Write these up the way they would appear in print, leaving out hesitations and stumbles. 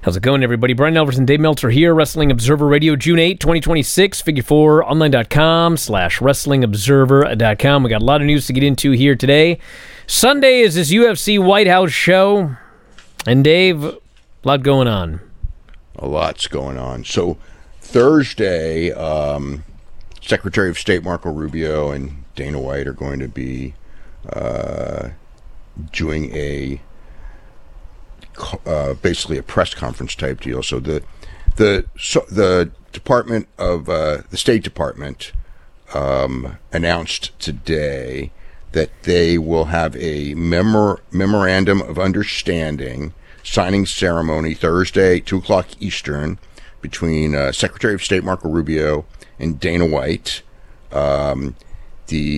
How's it going, everybody? Brian Elverson, Dave Meltzer here, Wrestling Observer Radio, June 8, 2026, figure4online.com/wrestlingobserver.com. We got a lot of news to get into here today. Sunday is this UFC White House show. And Dave, a lot going on. A lot's going on. So Thursday, Secretary of State Marco Rubio and Dana White are going to be doing basically a press conference type deal. So the Department of the State Department announced today that they will have a memorandum of understanding signing ceremony Thursday, 2:00 Eastern, between Secretary of State Marco Rubio and Dana White. The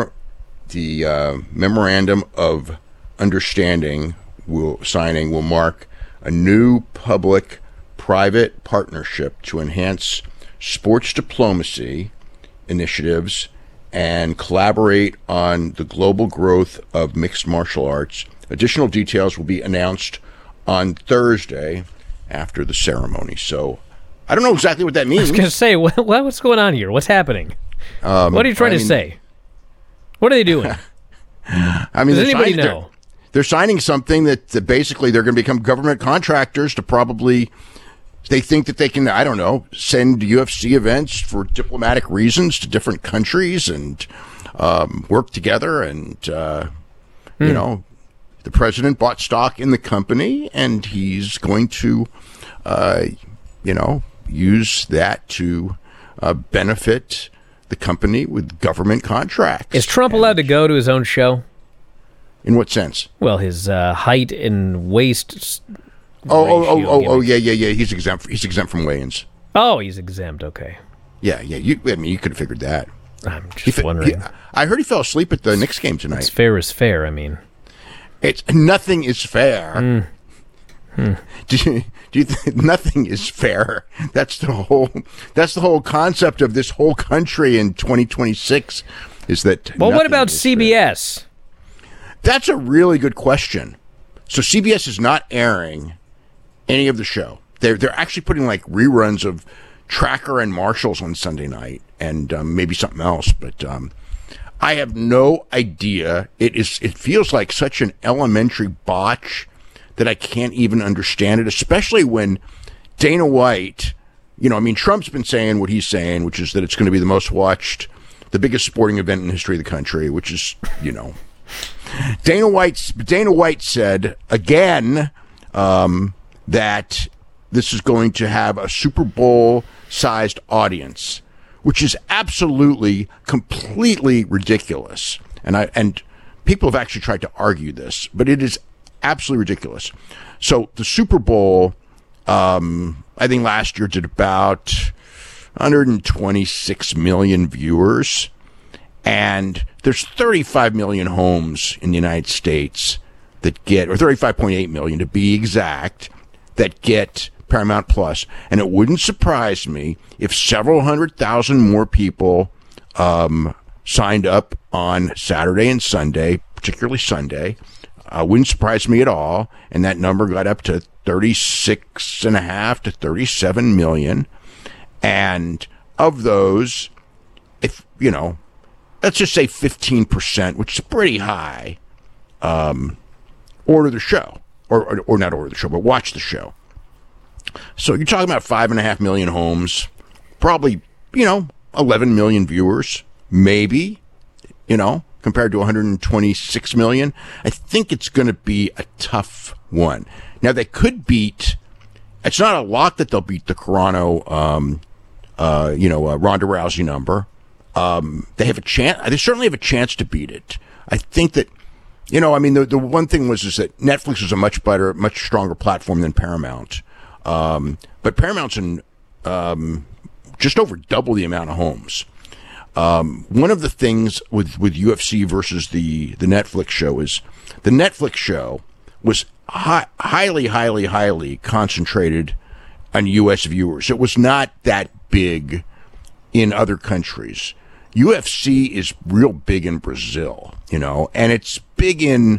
memorandum of understanding will mark a new public-private partnership to enhance sports diplomacy initiatives and collaborate on the global growth of mixed martial arts. Additional details will be announced on Thursday after the ceremony. So I don't know exactly what that means. I was going to say, what's going on here? What's happening? What are you trying to say? What are they doing? Does anybody know? They're signing something that basically they're going to become government contractors to probably, they think that they can, I don't know, send UFC events for diplomatic reasons to different countries and work together. And, you know, the president bought stock in the company and he's going to, use that to benefit the company with government contracts. Is Trump allowed to go to his own show? In what sense? Well, his height and waist. Yeah. He's exempt. He's exempt from weigh-ins. Oh, he's exempt. Okay. Yeah. You could have figured that. I'm just wondering. I heard he fell asleep at the Knicks game tonight. It's fair is fair. I mean, nothing is fair. Do you think nothing is fair? That's the whole concept of this whole country in 2026. Is that? Well, what about CBS? Fair. That's a really good question. So CBS is not airing any of the show. They're actually putting like reruns of Tracker and Marshalls on Sunday night and maybe something else. But I have no idea. It feels like such an elementary botch that I can't even understand it, especially when Dana White, Trump's been saying what he's saying, which is that it's going to be the most watched, the biggest sporting event in the history of the country, which is, Dana White said again that this is going to have a Super Bowl-sized audience, which is absolutely, completely ridiculous. And people have actually tried to argue this, but it is absolutely ridiculous. So the Super Bowl, I think last year did about 126 million viewers. And there's 35 million homes in the United States that get, or 35.8 million to be exact, that get Paramount Plus. And it wouldn't surprise me if several 100,000 more people signed up on Saturday and Sunday, particularly Sunday. Wouldn't surprise me at all. And that number got up to 36.5 to 37 million. And of those, let's just say 15%, which is pretty high, order the show. Or not order the show, but watch the show. So you're talking about 5.5 million homes, probably, 11 million viewers, maybe, compared to 126 million. I think it's going to be a tough one. Now, they could beat, it's not a lock that they'll beat the Carano, Ronda Rousey number. They have a chance. They certainly have a chance to beat it. I think that, the one thing is that Netflix is a much better, much stronger platform than Paramount. But Paramount's in just over double the amount of homes. One of the things with UFC versus the Netflix show is the Netflix show was highly concentrated on U.S. viewers. It was not that big in other countries. UFC is real big in Brazil, and it's big in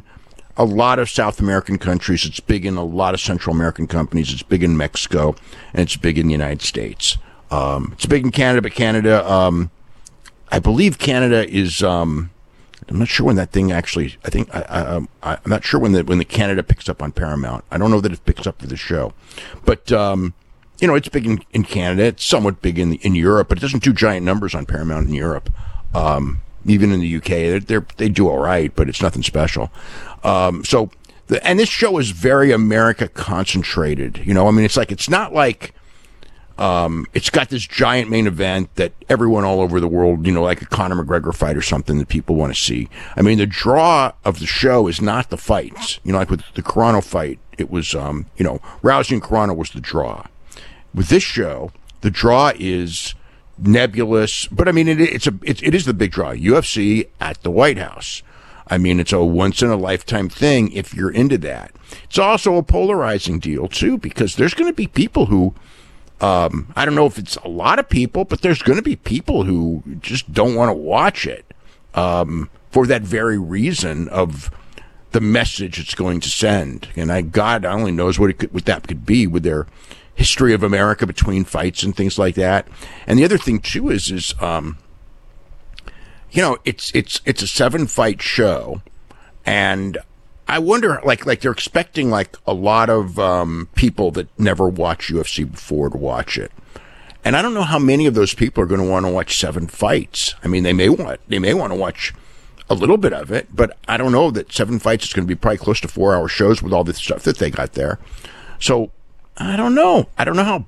a lot of South American countries. It's big in a lot of Central American companies. It's big in Mexico, and it's big in the United States. It's big in Canada, but Canada, I believe Canada is. I'm not sure when that thing actually. I think I'm not sure when the Canada picks up on Paramount. I don't know that it picks up for the show, but it's big in Canada. It's somewhat big in Europe, but it doesn't do giant numbers on Paramount in Europe. Even in the UK, they do all right, but it's nothing special. And this show is very America concentrated. It's not like. It's got this giant main event that everyone all over the world, like a Conor McGregor fight or something that people want to see. I mean, the draw of the show is not the fights. Like with the Carano fight, it was, Rousey and Carano was the draw. With this show, the draw is nebulous, but I mean, it is the big draw. UFC at the White House. I mean, it's a once-in-a-lifetime thing if you're into that. It's also a polarizing deal, too, because there's going to be people who... I don't know if it's a lot of people, but there's going to be people who just don't want to watch it for that very reason of the message it's going to send. And God only knows what that could be with their history of America between fights and things like that. And the other thing too is it's a 7-fight show, and I wonder, like they're expecting like a lot of people that never watched UFC before to watch it, and I don't know how many of those people are going to want to watch 7 fights. I mean, they may want to watch a little bit of it, but I don't know that 7 fights is going to be probably close to 4-hour shows with all the stuff that they got there. So I don't know how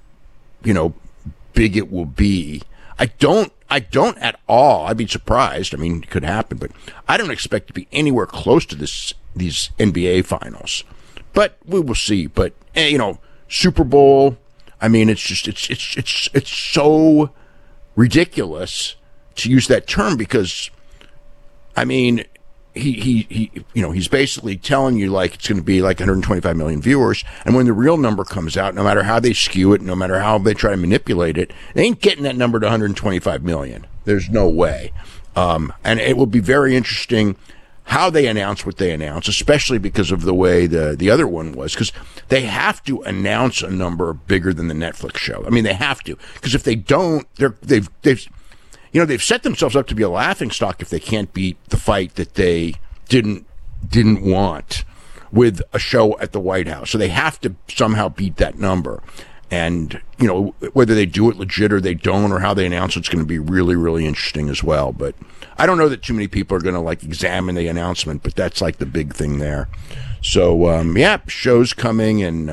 big it will be. I don't at all. I'd be surprised. I mean, it could happen, but I don't expect to be anywhere close to these NBA finals. But we will see. But Super Bowl. I mean, it's so ridiculous to use that term because, I mean, he's basically telling you like it's going to be like 125 million viewers, and when the real number comes out, no matter how they skew it, no matter how they try to manipulate it, they ain't getting that number to 125 million. There's no way. And it will be very interesting how they announce what they announce, especially because of the way the other one was, because they have to announce a number bigger than the Netflix show. I mean, they have to, because if they don't, they've set themselves up to be a laughingstock if they can't beat the fight that they didn't want with a show at the White House. So they have to somehow beat that number. And, whether they do it legit or they don't, or how they announce it's going to be really, really interesting as well. But I don't know that too many people are going to like examine the announcement, but that's like the big thing there. So, show's coming, and,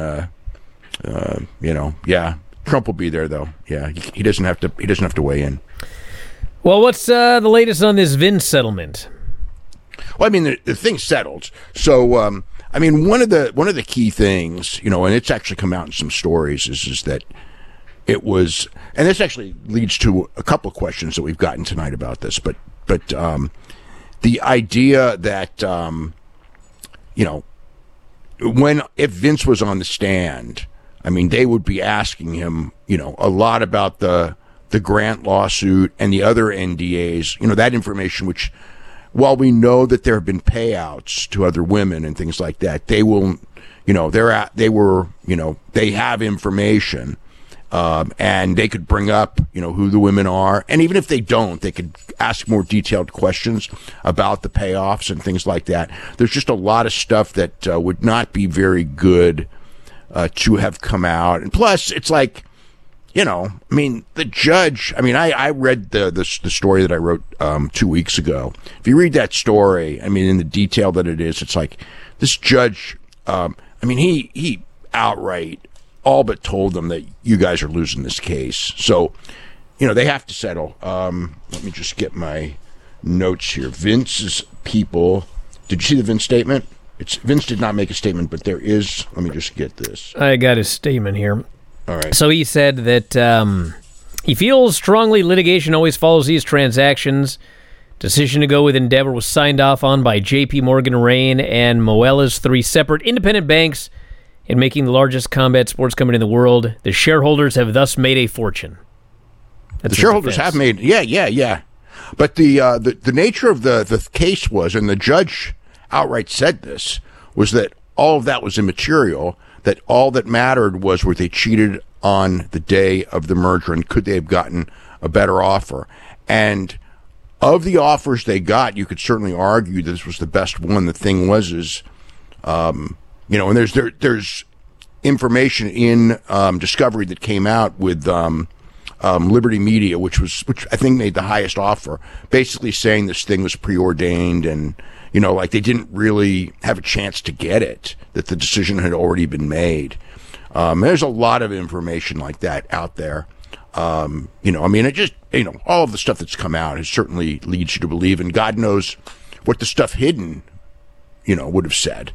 Trump will be there though. Yeah. He doesn't have to weigh in. Well, what's the latest on this Vince settlement? Well, I mean, the thing's settled. So, I mean, one of the key things, and it's actually come out in some stories, is that it was, and this actually leads to a couple of questions that we've gotten tonight about this, but the idea that, if Vince was on the stand, I mean, they would be asking him, a lot about the Grant lawsuit and the other NDAs, that information, which, while we know that there have been payouts to other women and things like that, they will, they have information, and they could bring up, who the women are. And even if they don't, they could ask more detailed questions about the payoffs and things like that. There's just a lot of stuff that would not be very good to have come out. And plus, it's like, the judge, I read the story that I wrote 2 weeks ago. If you read that story, in the detail that it is, it's like this judge, he outright all but told them that you guys are losing this case. So, they have to settle. Let me just get my notes here. Vince's people, did you see the Vince statement? Vince did not make a statement, but there is, let me just get this. I got his statement here. All right. So he said that he feels strongly litigation always follows these transactions. Decision to go with Endeavor was signed off on by J.P. Morgan, Rain, and Moelis, 3 separate independent banks, in making the largest combat sports company in the world. The shareholders have thus made a fortune. The shareholders have made, yeah. But the nature of the case was, and the judge outright said this, was that all of that was immaterial, that all that mattered was were they cheated on the day of the merger and could they have gotten a better offer. And of the offers they got, you could certainly argue that this was the best one. The thing was and there's information in Discovery that came out with Liberty Media, which I think made the highest offer, basically saying this thing was preordained and, like they didn't really have a chance to get it, that the decision had already been made. There's a lot of information like that out there. It just, all of the stuff that's come out has certainly leads you to believe, and God knows what the stuff hidden, would have said.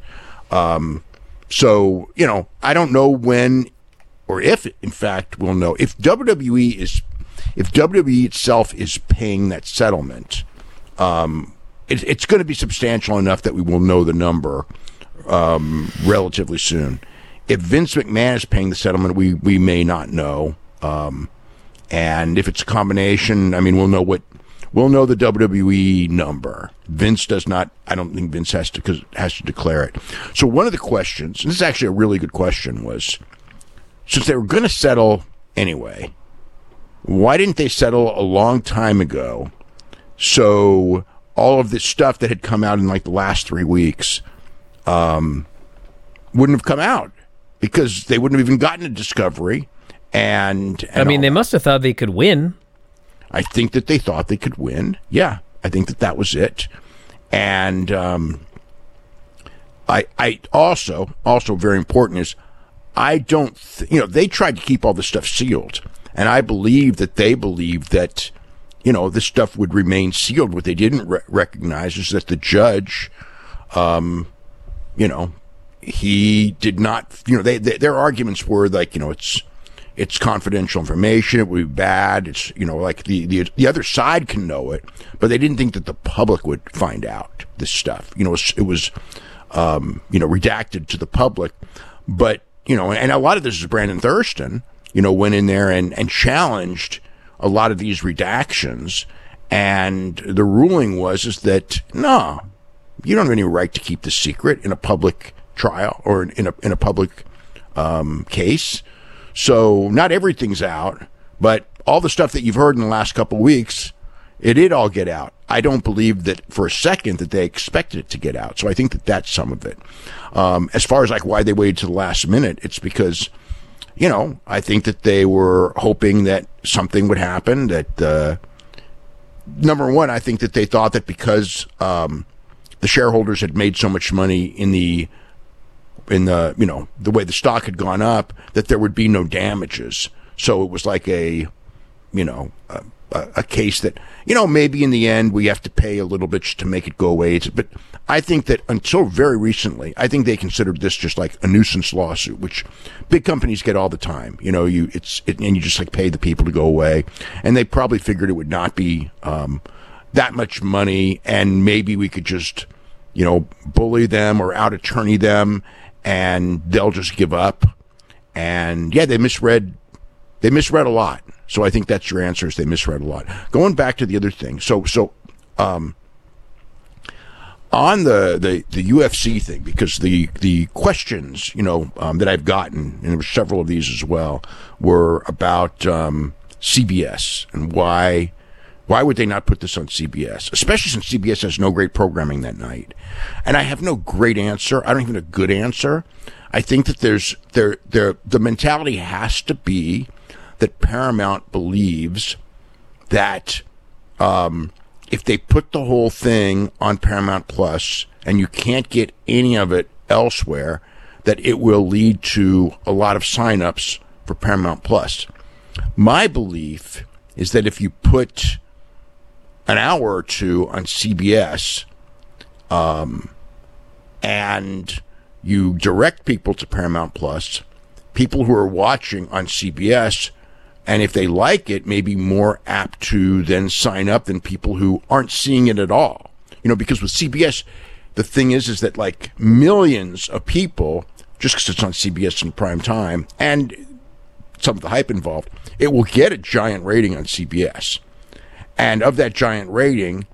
So, I don't know when or if, in fact, we'll know if WWE itself is paying that settlement. It's going to be substantial enough that we will know the number relatively soon. If Vince McMahon is paying the settlement, we may not know. And if it's a combination, we'll know the WWE number. Vince does not. I don't think Vince has to declare it. So one of the questions, and this is actually a really good question, was, since they were going to settle anyway, why didn't they settle a long time ago? So all of this stuff that had come out in like the last 3 weeks wouldn't have come out, because they wouldn't have even gotten a Discovery. And they must have thought they could win. I think that they thought they could win. Yeah, I think that was it. And I also very important is, I don't they tried to keep all this stuff sealed, and I believe that they believed that this stuff would remain sealed. What they didn't recognize is that the judge, he did not. Their arguments were like, it's confidential information. It would be bad. It's, like the other side can know it, but they didn't think that the public would find out this stuff. It was redacted to the public. But, and a lot of this is Brandon Thurston, went in there and challenged a lot of these redactions. And the ruling is that, no, you don't have any right to keep the secret in a public trial or in a public case. So not everything's out, but all the stuff that you've heard in the last couple of weeks, it did all get out. I don't believe that for a second that they expected it to get out. So I think that that's some of it. As far as like why they waited to the last minute, it's because, I think that they were hoping that something would happen. That number one, I think that they thought that because the shareholders had made so much money in the way the stock had gone up, that there would be no damages. So it was like a case that, maybe in the end we have to pay a little bit to make it go away. But I think that until very recently, I think they considered this just like a nuisance lawsuit, which big companies get all the time. And you just like pay the people to go away. And they probably figured it would not be that much money, and maybe we could just, bully them or out attorney them, and they'll just give up. And yeah, they misread a lot. So I think that's your answer, is they misread a lot. Going back to the other thing. So on the UFC thing, because the questions, that I've gotten, and there were several of these as well, were about CBS and why would they not put this on CBS, especially since CBS has no great programming that night. And I have no great answer. I don't even have a good answer. I think that the mentality has to be that Paramount believes that if they put the whole thing on Paramount Plus and you can't get any of it elsewhere, that it will lead to a lot of signups for Paramount Plus. My belief is that if you put an hour or two on CBS, and you direct people to Paramount Plus, people who are watching on CBS, and if they like it, may be more apt to then sign up than people who aren't seeing it at all. Because with CBS, the thing is that like millions of people, just because it's on CBS in prime time, and some of the hype involved, it will get a giant rating on CBS. And of that giant rating,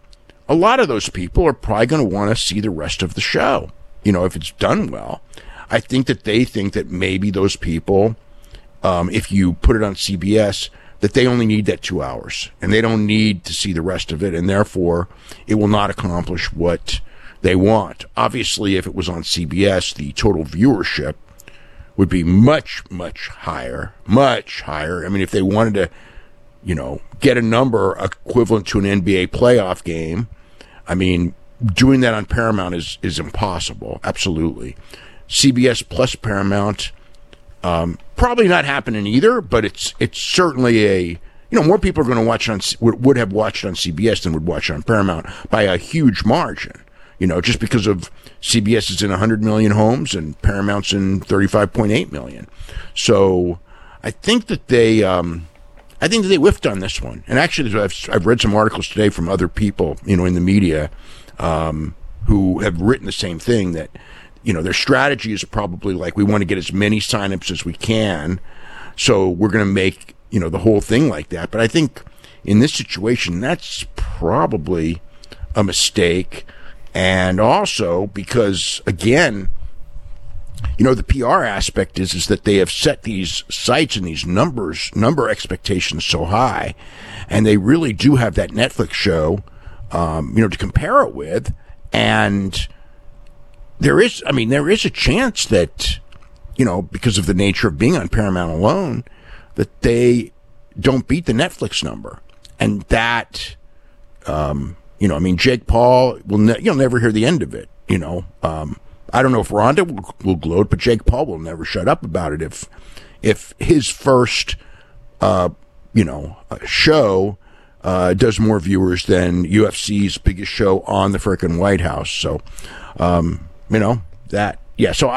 a lot of those people are probably going to want to see the rest of the show, if it's done well. I think that they think that maybe those people, if you put it on CBS, that they only need that 2 hours and they don't need to see the rest of it. And therefore it will not accomplish what they want. Obviously, if it was on CBS, the total viewership would be much, much higher, much higher. I mean, if they wanted to, get a number equivalent to an NBA playoff game, I mean, doing that on Paramount is impossible. Absolutely. CBS plus Paramount, probably not happening either, but it's certainly more people are going to watch it would have watched it on CBS than would watch it on Paramount by a huge margin. Just because of CBS is in 100 million homes and Paramount's in 35.8 million. So I think that they whiffed on this one. And actually, I've read some articles today from other people, in the media, who have written the same thing, that, their strategy is probably like, we want to get as many signups as we can. So we're going to make, the whole thing like that. But I think in this situation, that's probably a mistake. And also because, again, the PR aspect is that they have set these sites and these number expectations so high, and they really do have that Netflix show, to compare it with. And there is a chance that, because of the nature of being on Paramount alone, that they don't beat the Netflix number. And that, Jake Paul you'll never hear the end of it. I don't know if Rhonda will gloat, but Jake Paul will never shut up about it. If his first, show does more viewers than UFC's biggest show on the frickin' White House. So, that, yeah. So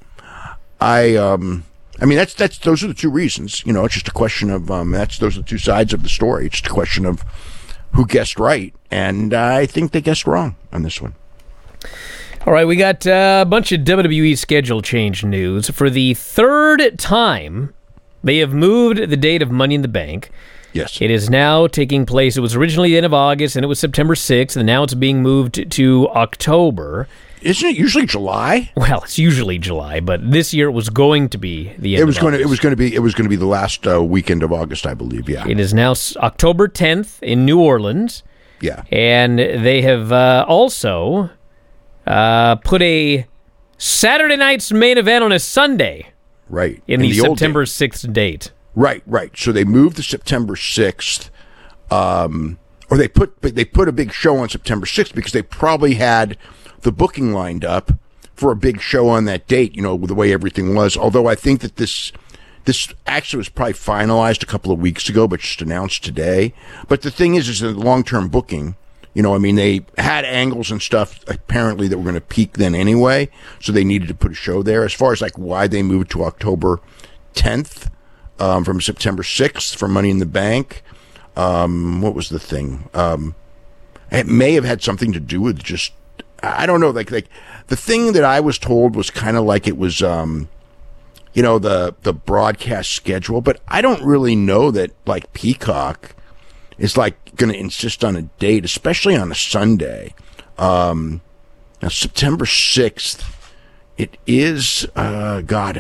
that's those are the two reasons. It's just a question of those are the two sides of the story. It's just a question of who guessed right, and I think they guessed wrong on this one. All right, we got a bunch of WWE schedule change news. For the third time, they have moved the date of Money in the Bank. Yes. It is now taking place. It was originally the end of August, and it was September 6th, and now it's being moved to October. Isn't it usually July? Well, it's usually July, but this year it was going to be the end of August. It was going to be the last weekend of August, I believe, yeah. It is now October 10th in New Orleans. Yeah. And they have also put a Saturday night's main event on a Sunday. Right. In the September 6th date. Right. So they moved to September 6th, or they put a big show on September 6th because they probably had the booking lined up for a big show on that date, with the way everything was. Although I think that this actually was probably finalized a couple of weeks ago, but just announced today. But the thing is the long-term booking, they had angles and stuff apparently that were going to peak then anyway, so they needed to put a show there. As far as like why they moved to October 10th from September 6th for Money in the Bank, what was the thing? It may have had something to do with just, I don't know, like the thing that I was told was kind of like it was, the broadcast schedule, but I don't really know that like Peacock is like going to insist on a date, especially on a Sunday. Now September 6th, it is, does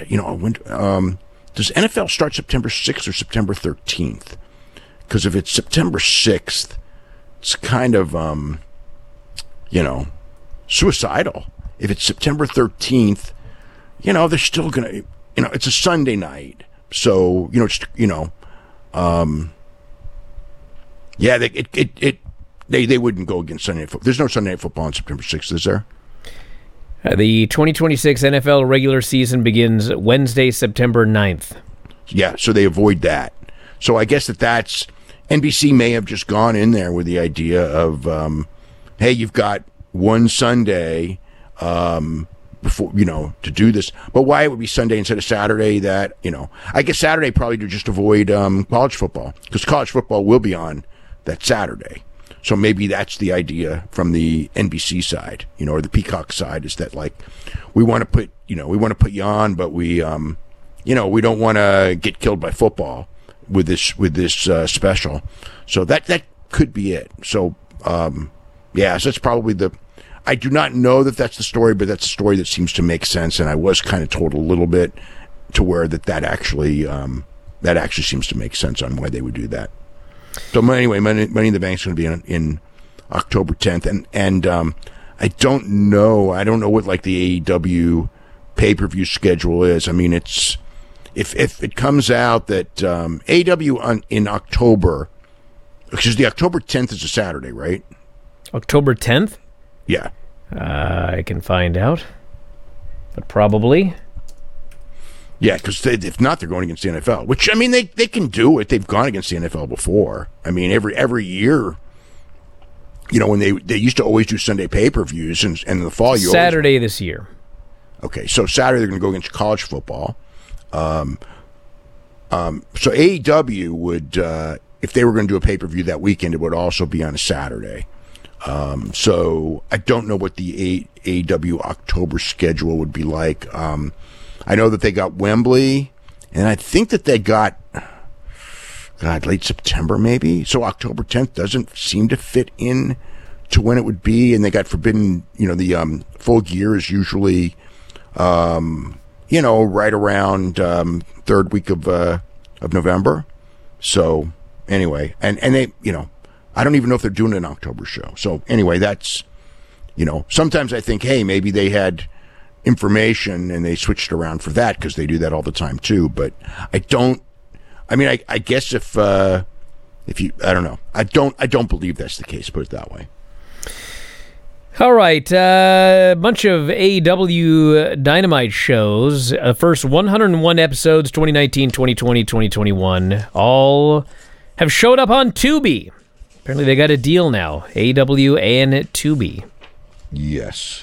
NFL start September 6th or September 13th? Because if it's September 6th, it's kind of, suicidal. If it's September 13th, they're still going to, it's a Sunday night. So, they wouldn't go against Sunday Night Football. There's no Sunday Night Football on September 6th, is there? The 2026 NFL regular season begins Wednesday, September 9th. Yeah, so they avoid that. So I guess that's, NBC may have just gone in there with the idea of, hey, you've got one Sunday, before, to do this. But why it would be Sunday instead of Saturday, that, I guess Saturday probably to just avoid college football, because college football will be on that Saturday. So maybe that's the idea from the NBC side, or the Peacock side, is that like, we want to put you on, but we don't want to get killed by football with this special. So that could be it. So, Yeah, so that's probably I do not know that that's the story, but that's a story that seems to make sense, and I was kind of told a little bit to where that actually seems to make sense on why they would do that. So anyway, Money in the Bank is going to be in October 10th, and I don't know what like the AEW pay-per-view schedule is. I mean, it's if it comes out that AEW in October, because the October 10th is a Saturday, right? October 10th? Yeah. I can find out, but probably. Yeah, because if not, they're going against the NFL. Which, I mean, they can do it. They've gone against the NFL before. I mean, every year, you know, when they used to always do Sunday pay-per-views, and in the fall, Saturday this year. Okay, so Saturday they're going to go against college football. So AEW would, if they were going to do a pay-per-view that weekend, it would also be on a Saturday. So I don't know what the AEW October schedule would be like. I know that they got Wembley, and I think that they got, late September maybe. So October 10th doesn't seem to fit in to when it would be. And they got Forbidden, you know, the Full Gear is usually, you know, right around third week of November. So anyway, and they, you know, I don't even know if they're doing an October show. So anyway, that's, you know, sometimes I think, hey, maybe they had information and they switched around for that, because they do that all the time too. But I guess if you, I don't know, I don't believe that's the case, put it that way. All right, a bunch of AEW Dynamite shows. First 101 episodes, 2019, 2020, 2021, all have showed up on Tubi. Apparently they got a deal now, AEW and Tubi. Yes.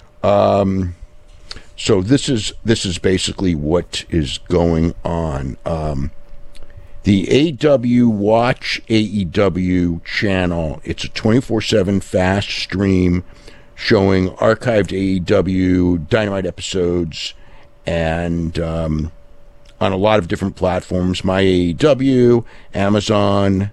So this is basically what is going on. The AEW Watch AEW channel, it's a 24/7 fast stream showing archived AEW Dynamite episodes, and on a lot of different platforms. My AEW, Amazon,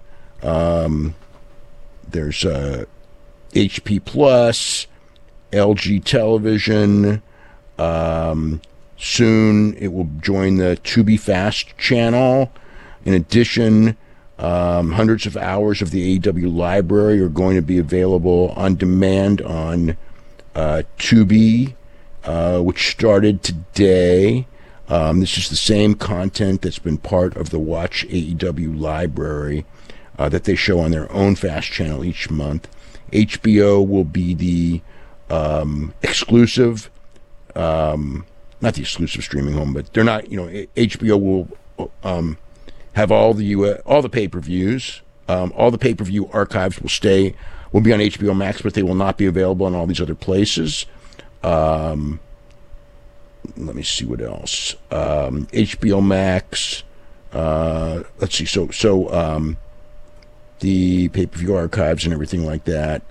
there's HP Plus, LG Television. Soon it will join the Tubi Fast channel. In addition, hundreds of hours of the AEW library are going to be available on demand on Tubi, which started today. This is the same content that's been part of the Watch AEW library that they show on their own Fast channel each month. HBO will be the exclusive, not the exclusive streaming home, but they're not, you know, HBO will have all the pay-per-views. All the pay-per-view archives will be on HBO Max, but they will not be available in all these other places. Let me see what else. HBO Max. Let's see. So the pay-per-view archives and everything like that.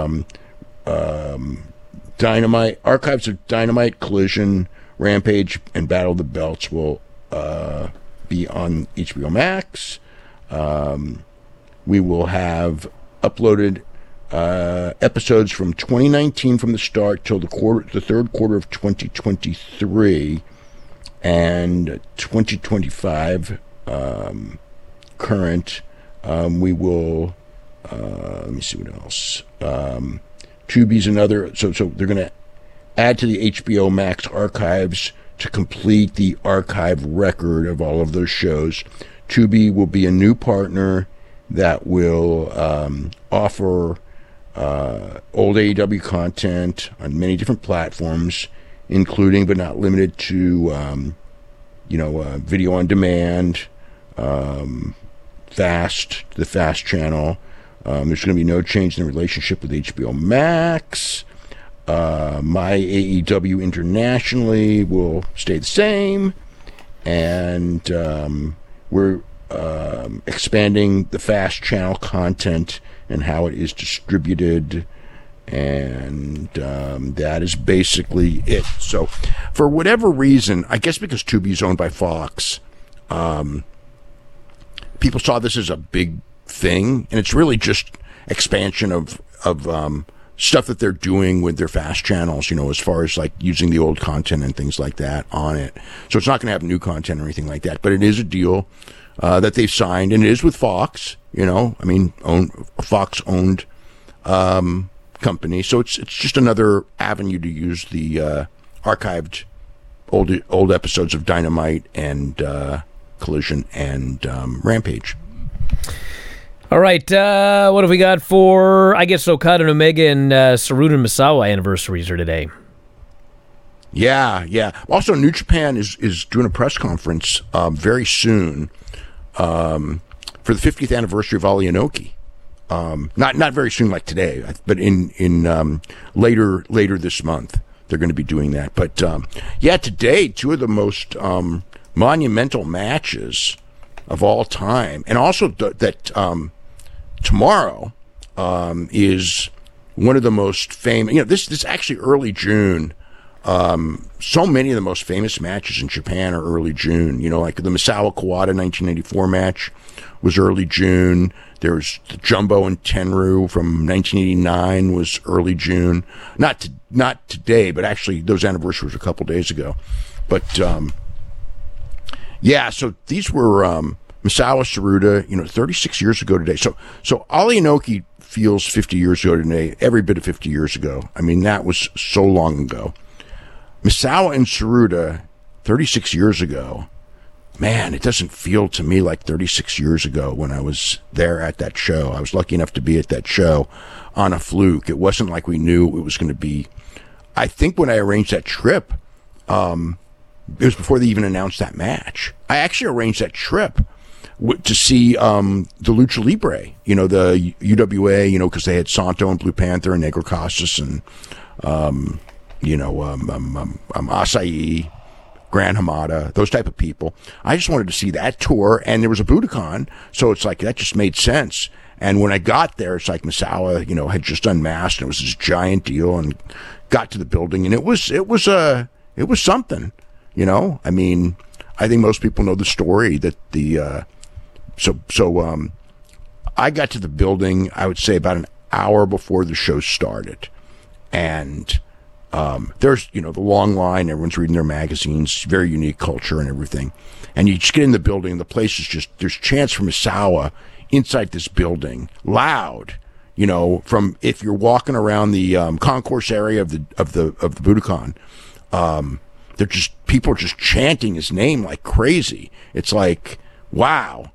Dynamite archives of Dynamite, Collision, Rampage, and Battle of the Belts will be on HBO Max. We will have uploaded episodes from 2019 from the start till the third quarter of 2023, and 2025 current. We will. Let me see what else. Tubi's another. So they're going to add to the HBO Max archives to complete the archive record of all of those shows. Tubi will be a new partner that will offer old AEW content on many different platforms, including but not limited to, video on demand, the Fast channel. There's going to be no change in the relationship with HBO Max. My AEW internationally will stay the same, and we're expanding the Fast channel content and how it is distributed, and that is basically it. So for whatever reason, I guess because Tubi is owned by Fox, people saw this as a big thing, and it's really just expansion of stuff that they're doing with their fast channels, as far as like using the old content and things like that on it. So it's not going to have new content or anything like that, but it is a deal that they've signed, and it is with Fox, Fox owned company. So it's just another avenue to use the archived old episodes of Dynamite and Collision and Rampage. All right, what have we got for, I guess, Okada and Omega and Saruta and Misawa anniversaries are today? Yeah. Also, New Japan is doing a press conference very soon for the 50th anniversary of Ali Inoki. Not very soon, like today, but in later this month they're going to be doing that. But today, two of the most monumental matches of all time, and also that tomorrow is one of the most famous. This actually early June. So many of the most famous matches in Japan are early June. Like the Misawa Kawada 1984 match was early June. There's the Jumbo and Tenryu from 1989 was early June. Not today, but actually those anniversaries were a couple days ago. But so these were Misawa Saruta, 36 years ago today. So Ali Inoki feels 50 years ago today, every bit of 50 years ago. I mean, that was so long ago. Misawa and Saruta, 36 years ago, man, it doesn't feel to me like 36 years ago when I was there at that show. I was lucky enough to be at that show on a fluke. It wasn't like we knew it was going to be. I think when I arranged that trip, it was before they even announced that match. I actually arranged that trip to see the Lucha Libre, the UWA, because they had Santo and Blue Panther and Negro Casas and Asai, Gran Hamada, those type of people. I just wanted to see that tour, and there was a Budokan, so it's like that just made sense. And when I got there, it's like Misawa, had just unmasked, and it was this giant deal, and got to the building, and it was something, I mean, I think most people know the story that I got to the building, I would say about an hour before the show started, and there's, the long line, everyone's reading their magazines, very unique culture and everything. And you just get in the building, the place is just, there's chants from Misawa inside this building, loud, from if you're walking around the concourse area of the Budokan, people are just chanting his name like crazy. It's like, wow.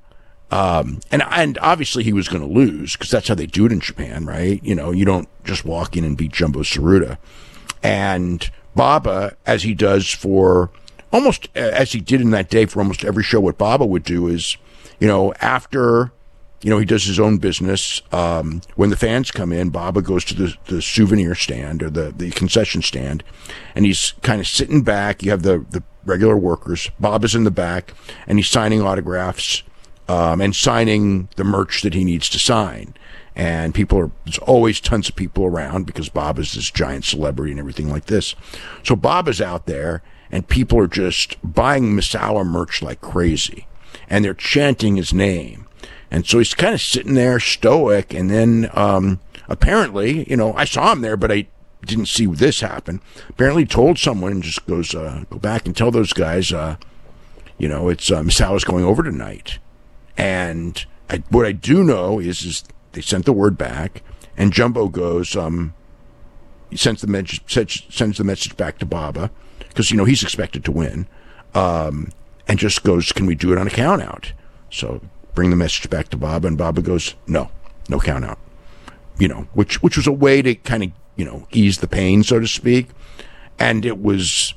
And obviously he was going to lose because that's how they do it in Japan, right? You don't just walk in and beat Jumbo Saruta. And Baba, as he does for almost, as he did in that day for almost every show, what Baba would do is, after, he does his own business, when the fans come in, Baba goes to the souvenir stand or the concession stand, and he's kind of sitting back. You have the regular workers. Baba's in the back, and he's signing autographs and signing the merch that he needs to sign. And there's always tons of people around because Bob is this giant celebrity and everything like this. So Bob is out there, and people are just buying Misawa merch like crazy. And they're chanting his name. And so he's kind of sitting there stoic. And then apparently, I saw him there, but I didn't see this happen. Apparently he told someone and just goes, go back and tell those guys, it's Misawa's going over tonight. And what I do know is they sent the word back, and Jumbo goes, he sends the message back to Baba, because, he's expected to win, and just goes, can we do it on a count out? So bring the message back to Baba, and Baba goes, no count out, which was a way to kind of, ease the pain, so to speak. And it was,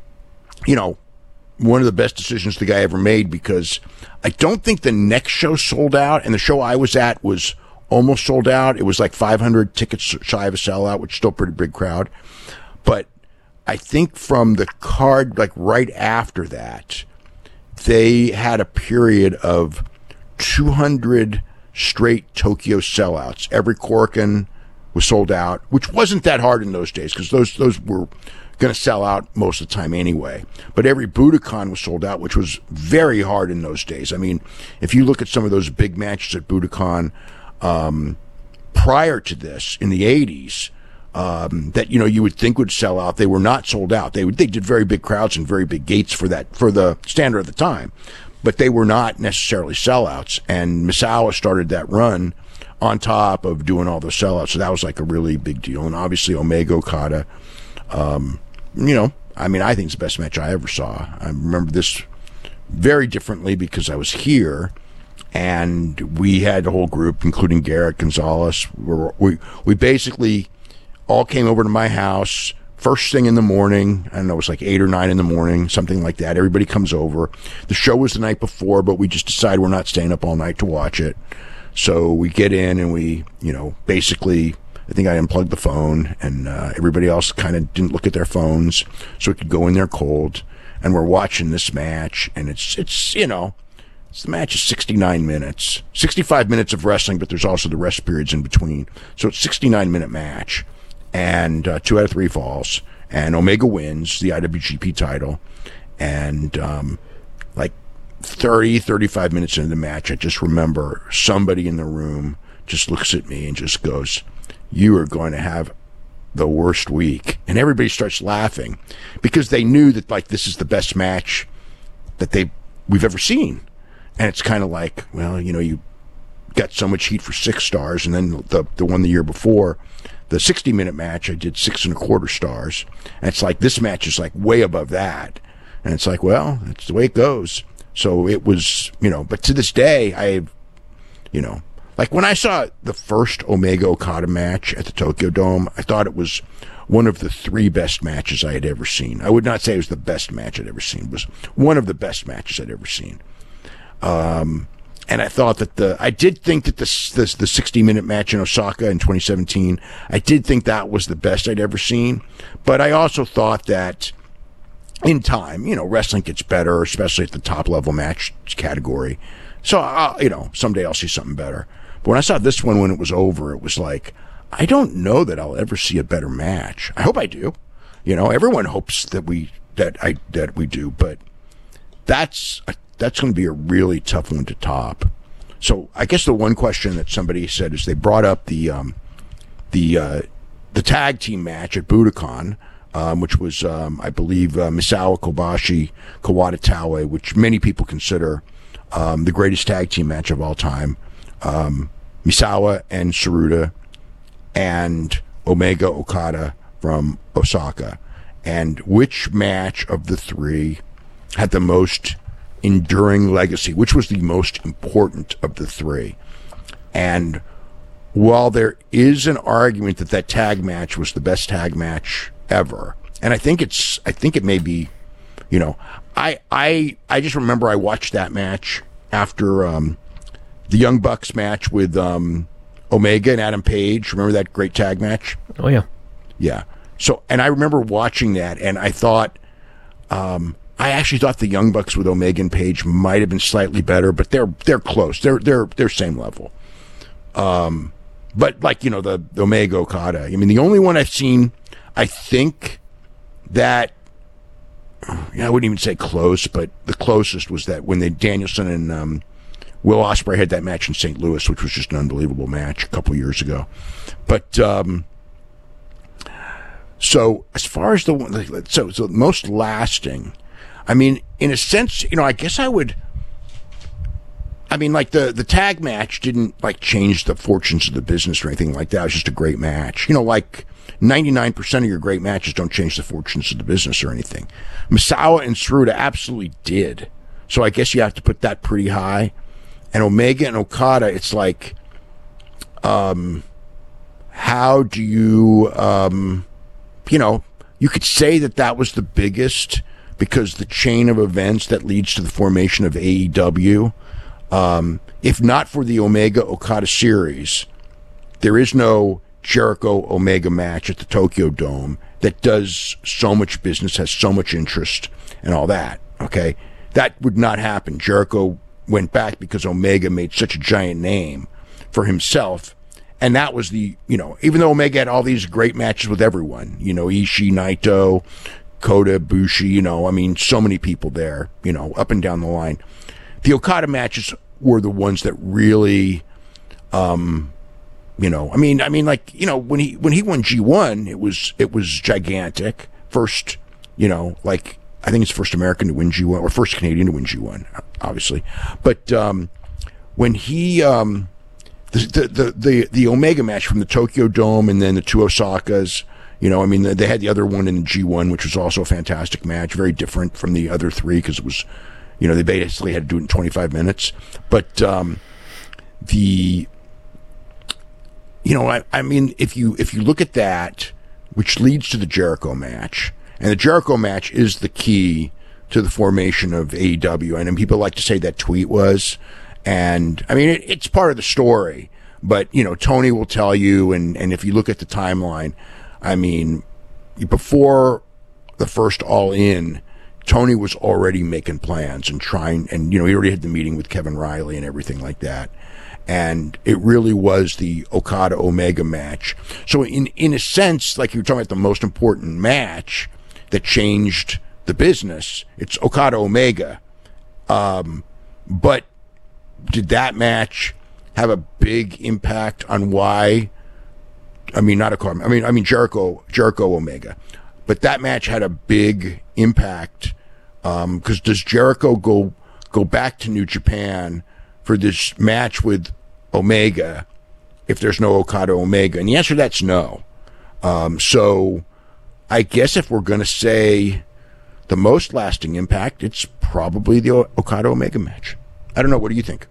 one of the best decisions the guy ever made, because I don't think the next show sold out, and the show I was at was almost sold out. It was like 500 tickets shy of a sellout, which is still a pretty big crowd. But I think from the card, like right after that, they had a period of 200 straight Tokyo sellouts. Every Korakuen was sold out, which wasn't that hard in those days, because those were going to sell out most of the time anyway. But every Budokan was sold out, which was very hard in those days. I mean, if you look at some of those big matches at Budokan prior to this, in the 80s, that you would think would sell out. They were not sold out. They did very big crowds and very big gates for the standard of the time, but they were not necessarily sellouts. And Misawa started that run on top of doing all the sellouts, so that was like a really big deal. And obviously Omega Okada, I think it's the best match I ever saw. I remember this very differently because I was here, and we had the whole group, including Garrett Gonzalez. We basically all came over to my house first thing in the morning. I don't know, it was like 8 or 9 in the morning, something like that. Everybody comes over. The show was the night before, but we just decided we're not staying up all night to watch it. So we get in and we, basically, I think I unplugged the phone, and everybody else kind of didn't look at their phones, so we could go in there cold. And we're watching this match, and the match is 69 minutes, 65 minutes of wrestling, but there's also the rest periods in between. So it's a 69-minute match, and 2 out of 3 falls, and Omega wins the IWGP title, and 35 minutes into the match, I just remember somebody in the room just looks at me and just goes, "You are going to have the worst week." And everybody starts laughing because they knew that this is the best match that we've ever seen. And it's kind of like, well, you got so much heat for 6 stars, and then the one the year before, the 60-minute match, I did 6.25 stars. And it's like, this match is like way above that. And it's like, well, it's the way it goes. So it was, but to this day, when I saw the first Omega Okada match at the Tokyo Dome, I thought it was one of the 3 best matches I had ever seen. I would not say it was the best match I'd ever seen. It was one of the best matches I'd ever seen. And I thought that I did think that the 60-minute match in Osaka in 2017, I did think that was the best I'd ever seen. But I also thought that in time, wrestling gets better, especially at the top level match category. So, someday I'll see something better. But when I saw this one when it was over, it was like, I don't know that I'll ever see a better match. I hope I do. Everyone hopes that we do, but that's going to be a really tough one to top. So I guess the one question that somebody said is they brought up the tag team match at Budokan, which was I believe Misawa Kobashi, Kawada Taue, which many people consider the greatest tag team match of all time. Misawa and Tsuruta and Omega Okada from Osaka. And which match of the 3 had the most enduring legacy? Which was the most important of the 3? And while there is an argument that tag match was the best tag match ever, and I think it may be, I just remember I watched that match after the Young Bucks match with Omega and Adam Page. Remember that great tag match? Oh, yeah. Yeah. So, and I remember watching that, and I thought, I actually thought the Young Bucks with Omega and Page might have been slightly better, but they're close. They're same level. But the Omega Okada. I mean, the only one I've seen, I think that, I wouldn't even say close, but the closest was that when Danielson and Will Ospreay had that match in St. Louis, which was just an unbelievable match a couple years ago. But so as far as the most lasting, I mean, in a sense, I guess I would. I mean, the tag match didn't change the fortunes of the business or anything like that. It was just a great match. 99% of your great matches don't change the fortunes of the business or anything. Misawa and Tsuruta absolutely did. So I guess you have to put that pretty high. And Omega and Okada, it's like, how do you, you could say that was the biggest because the chain of events that leads to the formation of AEW. If not for the Omega Okada series, there is no Jericho Omega match at the Tokyo Dome that does so much business, has so much interest, and all that. Okay, that would not happen. Jericho went back because Omega made such a giant name for himself, and that was even though Omega had all these great matches with everyone, Ishii, Naito, Kota, Bushi, I mean, so many people there, up and down the line. The Okada matches were the ones that really like, when he won G1, it was gigantic. First, like, I think it's first American to win G1 or first Canadian to win G1, obviously. But when he the Omega match from the Tokyo Dome and then the two Osakas, they had the other one in G1, which was also a fantastic match, very different from the other three because it was, they basically had to do it in 25 minutes. But if you look at that, which leads to the Jericho match, and the Jericho match is the key to the formation of AEW. And people like to say that tweet was, and it's part of the story, but Tony will tell you, and if you look at the timeline, before the first All In, Tony was already making plans and trying, and he already had the meeting with Kevin Riley and everything like that. And it really was the Okada Omega match. So in a sense, like you were talking about the most important match that changed the business, it's Okada Omega. But did that match have a big impact on why? Jericho Omega. But that match had a big impact because does Jericho go back to New Japan for this match with Omega if there's no Okada Omega? And the answer to that's no. So I guess if we're going to say the most lasting impact, it's probably the Okada Omega match. I don't know. What do you think?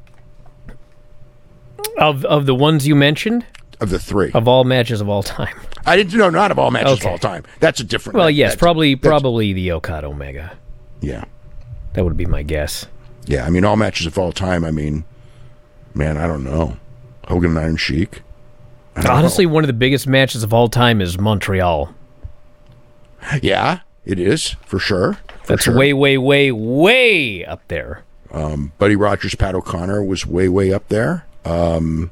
Of the ones you mentioned? Of the three. Of all matches of all time. I didn't know, not of all matches of all time. That's a different. Well, yes, probably the Okada Omega. Yeah. That would be my guess. Yeah, all matches of all time, man, I don't know. Hogan and Iron Sheik. Honestly, one of the biggest matches of all time is Montreal. Yeah, it is, for sure. That's way, way, way, way up there. Buddy Rogers, Pat O'Connor was way, way up there. I'm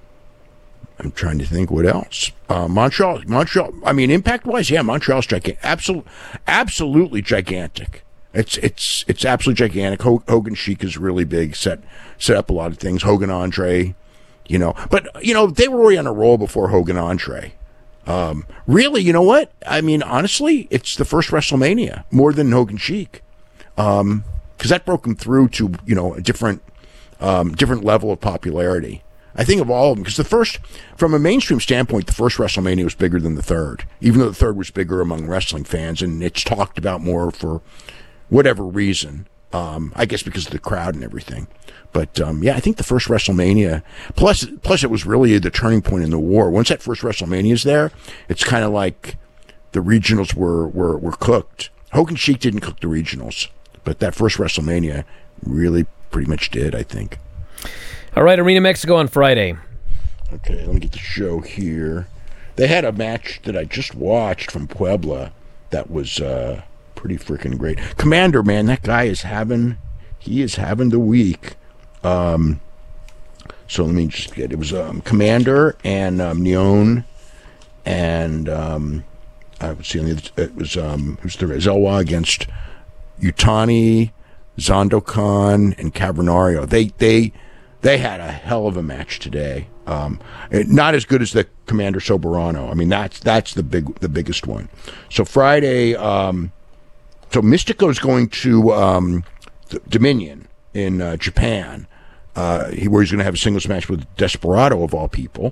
trying to think what else. Montreal. Impact-wise, yeah, Montreal's gigantic. Absolutely gigantic. It's absolutely gigantic. Hogan Sheik is really big. Set up a lot of things. Hogan Andre, but they were already on a roll before Hogan Andre. Really, you know what? Honestly, it's the first WrestleMania more than Hogan Sheik, because that broke him through to a different level of popularity. I think of all of them, because the first, from a mainstream standpoint, the first WrestleMania was bigger than the third, even though the third was bigger among wrestling fans, and it's talked about more for whatever reason. I guess because of the crowd and everything. But I think the first WrestleMania, plus it was really the turning point in the war. Once that first WrestleMania is there, it's kind of like the regionals were cooked. Hogan Sheik didn't cook the regionals, but that first WrestleMania really pretty much did, I think. All right, Arena Mexico on Friday. Okay, let me get the show here. They had a match that I just watched from Puebla that was pretty freaking great. Commander, man, that guy is having the week. So let me just get, it was Commander and Neon and I would see on the other, it was who's the Zelwa against Utani, Zandokan, and Cavernario. They had a hell of a match today. Not as good as the Commander Soberano. That's the biggest one. So Friday, so Mystico's going to Dominion in Japan, where he's going to have a singles match with Desperado of all people.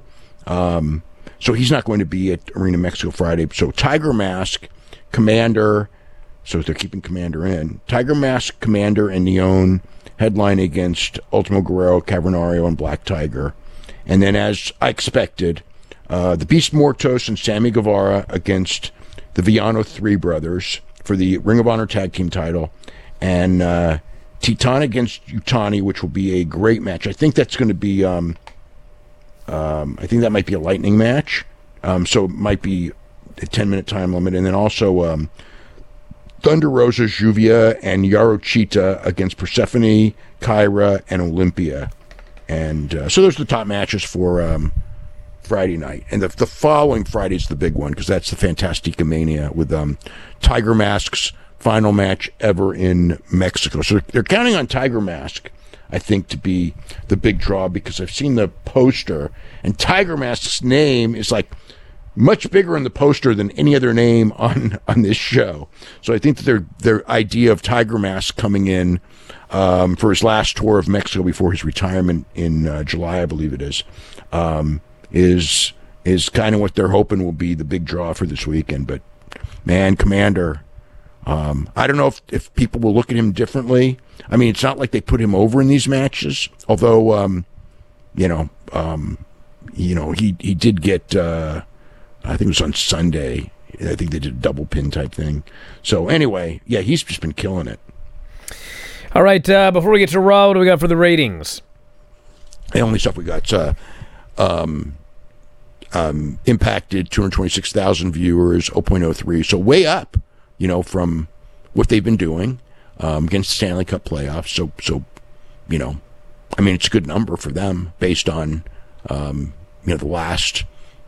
So he's not going to be at Arena Mexico Friday. So Tiger Mask, Commander, so they're keeping Commander in. Tiger Mask, Commander, and Neon headline against Ultimo Guerrero, Cavernario, and Black Tiger. And then, as I expected, the Beast Mortos and Sammy Guevara against the Villano Three Brothers for the Ring of Honor Tag Team title. And Titan against Utani, which will be a great match. I think that's going to be, I think that might be a lightning match. So it might be a 10-minute time limit. And then also Thunder Rosa, Juvia, and Yarochita against Persephone, Kyra, and Olympia. And so those are the top matches for Friday night. And the following Friday is the big one, because that's the Fantastica Mania with Tiger Mask's final match ever in Mexico. So they're counting on Tiger Mask I think, to be the big draw, because I've seen the poster, and Tiger Mask's name is like much bigger in the poster than any other name on this show. So I think that their idea of Tiger Mask coming in for his last tour of Mexico before his retirement in July, I believe it is kind of what they're hoping will be the big draw for this weekend. But man, Commander, I don't know if people will look at him differently. I mean, it's not like they put him over in these matches, although he did get. I think it was on Sunday. I think they did a double pin type thing. So anyway, yeah, he's just been killing it. All right, before we get to Raw, what do we got for the ratings? The only stuff we got impacted 226,000 viewers, 0.03, so way up, from what they've been doing against the Stanley Cup playoffs. So I mean, it's a good number for them based on the last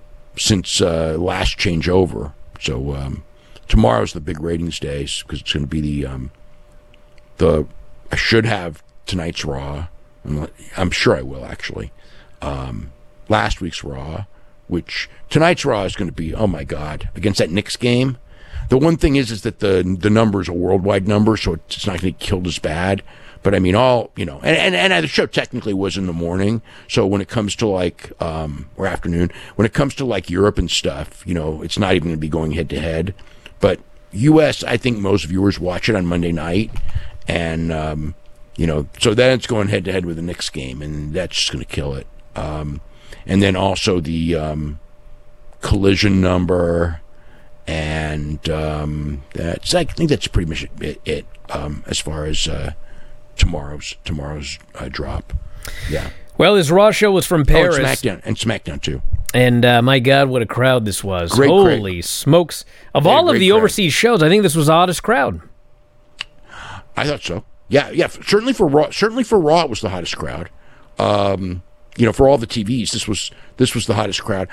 changeover. So tomorrow's the big ratings day because it's going to be the I should have tonight's Raw. I'm sure I will actually. Last week's Raw, which tonight's Raw is going to be, oh my God, against that Knicks game. The one thing is that the number is a worldwide number, so it's not going to get killed as bad. But I mean, and the show technically was in the morning. So when it comes to or afternoon, when it comes to Europe and stuff, it's not even going to be going head to head. But U.S., I think most viewers watch it on Monday night. And, so then it's going head to head with the Knicks game, and that's just going to kill it. And then also the collision number. And I think that's pretty much it as far as tomorrow's drop. Yeah. Well, his Raw show was from Paris. And SmackDown too. And my God, what a crowd this was. Great Holy smokes. Of all of the overseas shows, I think this was the hottest crowd. I thought so. Yeah. Certainly for Raw, it was the hottest crowd. For all the TVs, this was the hottest crowd.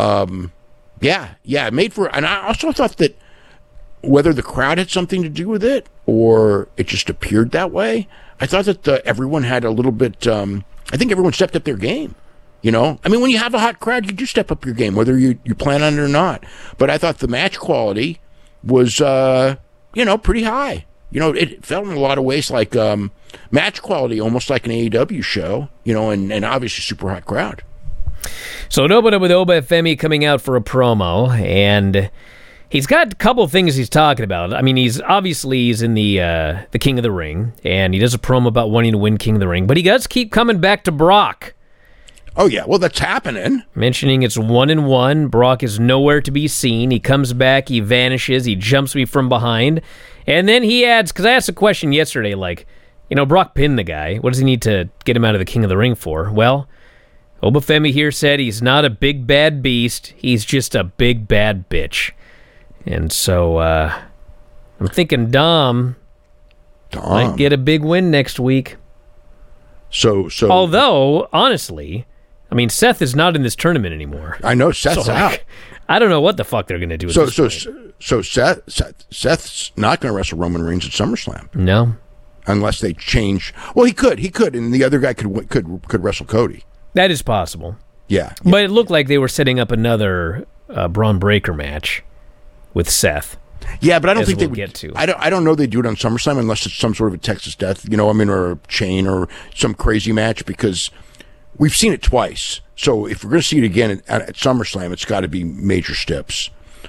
Yeah, made for, and I also thought that whether the crowd had something to do with it or it just appeared that way, I thought that everyone had a little bit. I think everyone stepped up their game. I mean, when you have a hot crowd, you do step up your game, whether you plan on it or not. But I thought the match quality was, pretty high. It felt in a lot of ways like match quality, almost like an AEW show. And obviously super hot crowd. So it opened up with Oba Femi coming out for a promo, and he's got a couple things he's talking about. I mean, he's in the King of the Ring, and he does a promo about wanting to win King of the Ring, but he does keep coming back to Brock. Oh, yeah, well, that's happening. Mentioning it's 1-1, Brock is nowhere to be seen. He comes back, he vanishes, he jumps me from behind, and then he adds, because I asked a question yesterday, Brock pinned the guy. What does he need to get him out of the King of the Ring for? Well, Oba Femi here said he's not a big bad beast, he's just a big bad bitch. And so I'm thinking Dom might get a big win next week. So although, honestly, I mean, Seth is not in this tournament anymore. I know Seth's out. I don't know what the fuck they're going to do with this. So Seth's not going to wrestle Roman Reigns at SummerSlam. No. Unless they change. Well, he could, and the other guy could wrestle Cody. That is possible. Yeah. But it looked like they were setting up another Braun Breaker match with Seth. Yeah, but I don't think they would get to. I don't know they do it on SummerSlam unless it's some sort of a Texas Death, or a chain or some crazy match, because we've seen it twice. So if we're going to see it again at SummerSlam, it's got to be major steps.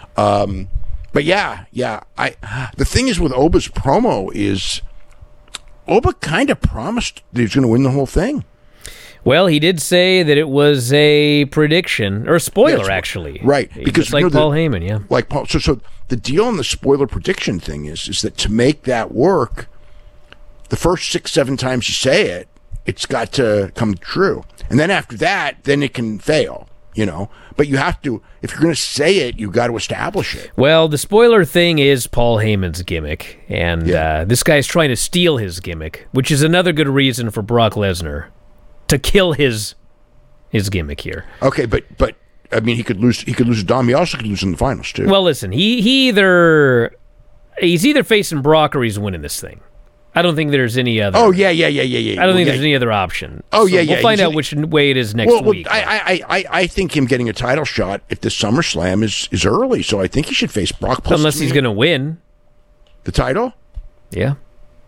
But yeah. The thing is with Oba's promo is Oba kind of promised that he was going to win the whole thing. Well, he did say that it was a prediction, or a spoiler, actually. Right. Because like Paul Heyman, yeah. Like Paul. So the deal on the spoiler prediction thing is that to make that work, the first 6-7 times you say it, it's got to come true. And then after that, then it can fail, But you have to, if you're going to say it, you got to establish it. Well, the spoiler thing is Paul Heyman's gimmick, and this guy's trying to steal his gimmick, which is another good reason for Brock Lesnar to kill his gimmick here. Okay, but I mean, he could lose to Dom. He also could lose in the finals too. Well, listen, he's either facing Brock or he's winning this thing. I don't think there's any other. Oh, yeah. I don't think there's any other option. Oh, So yeah. We'll find out which way it is next week. I think him getting a title shot at the SummerSlam is early, so I think he should face Brock plus Unless he's going to win. the title. Yeah.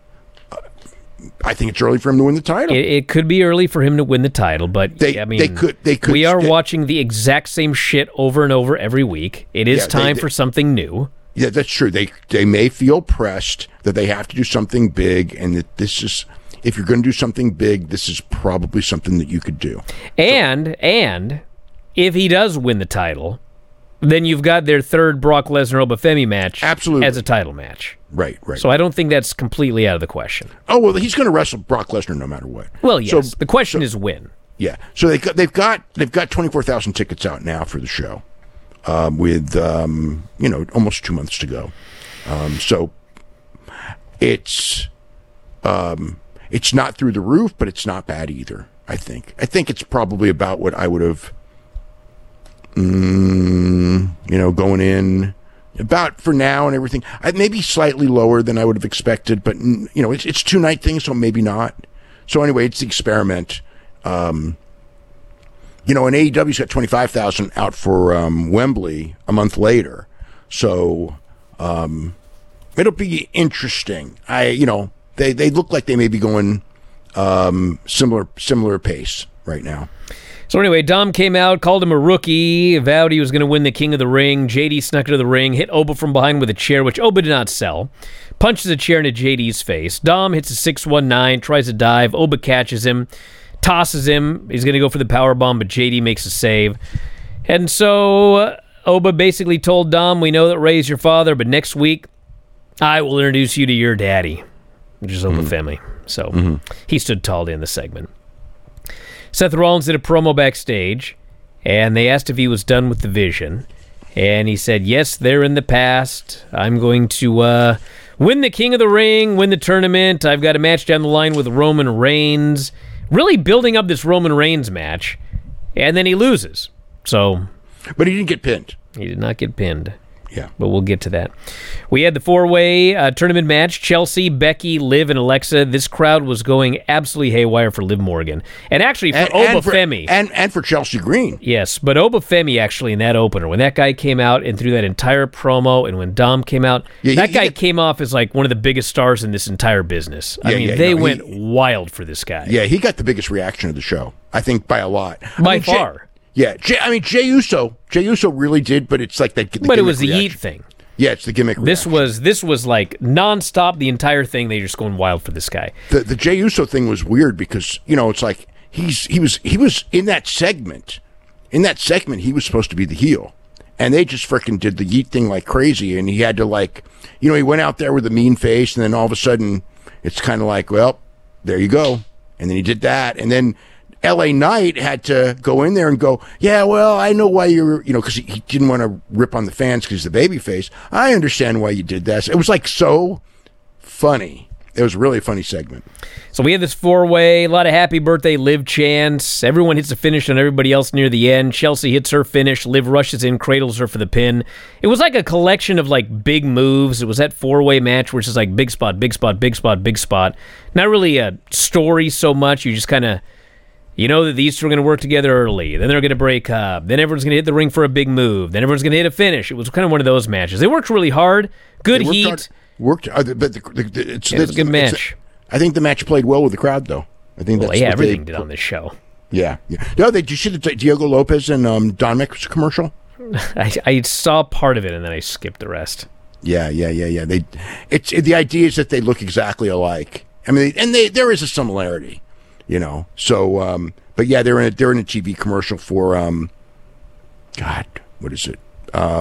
I think it's early for him to win the title. It could be early for him to win the title, but They could. We are watching the exact same shit over and over every week. It is time for something new. Yeah, that's true. They may feel pressed that they have to do something big, and that this is, if you're going to do something big, this is probably something that you could do. And if he does win the title, then you've got their third Brock Lesnar-Obafemi match as a title match. Right. So I don't think that's completely out of the question. Oh, well, he's going to wrestle Brock Lesnar no matter what. Well, yes. So, the question is when. Yeah. So they've got 24,000 tickets out now for the show. With almost 2 months to go, so it's not through the roof, but it's not bad either. I think it's probably about what I would have, going in about for now and everything. Maybe slightly lower than I would have expected, but it's 2-night thing, so maybe not. So anyway, it's the experiment. And AEW's got 25,000 out for Wembley a month later, so it'll be interesting. They look like they may be going similar pace right now. So anyway, Dom came out, called him a rookie, vowed he was going to win the King of the Ring. JD snuck into the ring, hit Oba from behind with a chair, which Oba did not sell. Punches a chair into JD's face. Dom hits a 619, tries to dive. Oba catches him. Tosses him. He's going to go for the powerbomb, but JD makes a save. And so Oba basically told Dom, we know that Ray's your father, but next week I will introduce you to your daddy, which is Obafemi. So he stood tall to end the segment. Seth Rollins did a promo backstage, and they asked if he was done with the Vision. And he said, yes, they're in the past. I'm going to win the King of the Ring, win the tournament. I've got a match down the line with Roman Reigns. Really building up this Roman Reigns match, and then he loses. But he didn't get pinned. He did not get pinned. Yeah. But we'll get to that. We had the four-way tournament match, Chelsea, Becky, Liv, and Alexa. This crowd was going absolutely haywire for Liv Morgan. And actually for Obafemi. And for Chelsea Green. Yes, but Obafemi actually in that opener, when that guy came out and threw that entire promo, and when Dom came out, that guy came off as like one of the biggest stars in this entire business. They went wild for this guy. Yeah, he got the biggest reaction of the show, I think, by a lot. By far. Jey Uso really did, but it's like that. But it was the Yeet thing. Yeah, it's the gimmick. This was like nonstop. The entire thing, they just going wild for this guy. The Jey Uso thing was weird because it's like he was in that segment. In that segment, he was supposed to be the heel, and they just freaking did the Yeet thing like crazy, and he had to he went out there with a mean face, and then all of a sudden, it's kind of like, well, there you go, and then he did that, and then L.A. Knight had to go in there and go, yeah, well, I know why you're, because he didn't want to rip on the fans because he's the babyface. I understand why you did that. It was so funny. It was a really funny segment. So we had this four-way, a lot of happy birthday Liv chants. Everyone hits a finish on everybody else near the end. Chelsea hits her finish. Liv rushes in, cradles her for the pin. It was like a collection of big moves. It was that four-way match where it's just like big spot, big spot, big spot, big spot. Not really a story so much. You just kind of... that these two are going to work together early. Then they're going to break up. Then everyone's going to hit the ring for a big move. Then everyone's going to hit a finish. It was kind of one of those matches. They worked really hard. Good heat. But it's a good match. I think the match played well with the crowd, though. I think that's everything did on this show. Yeah. No, did you see the Diego Lopez and Dominic commercial? I saw part of it and then I skipped the rest. Yeah. The idea is that they look exactly alike. I mean, there is a similarity. So, but yeah, they're in a TV commercial for, God, what is it?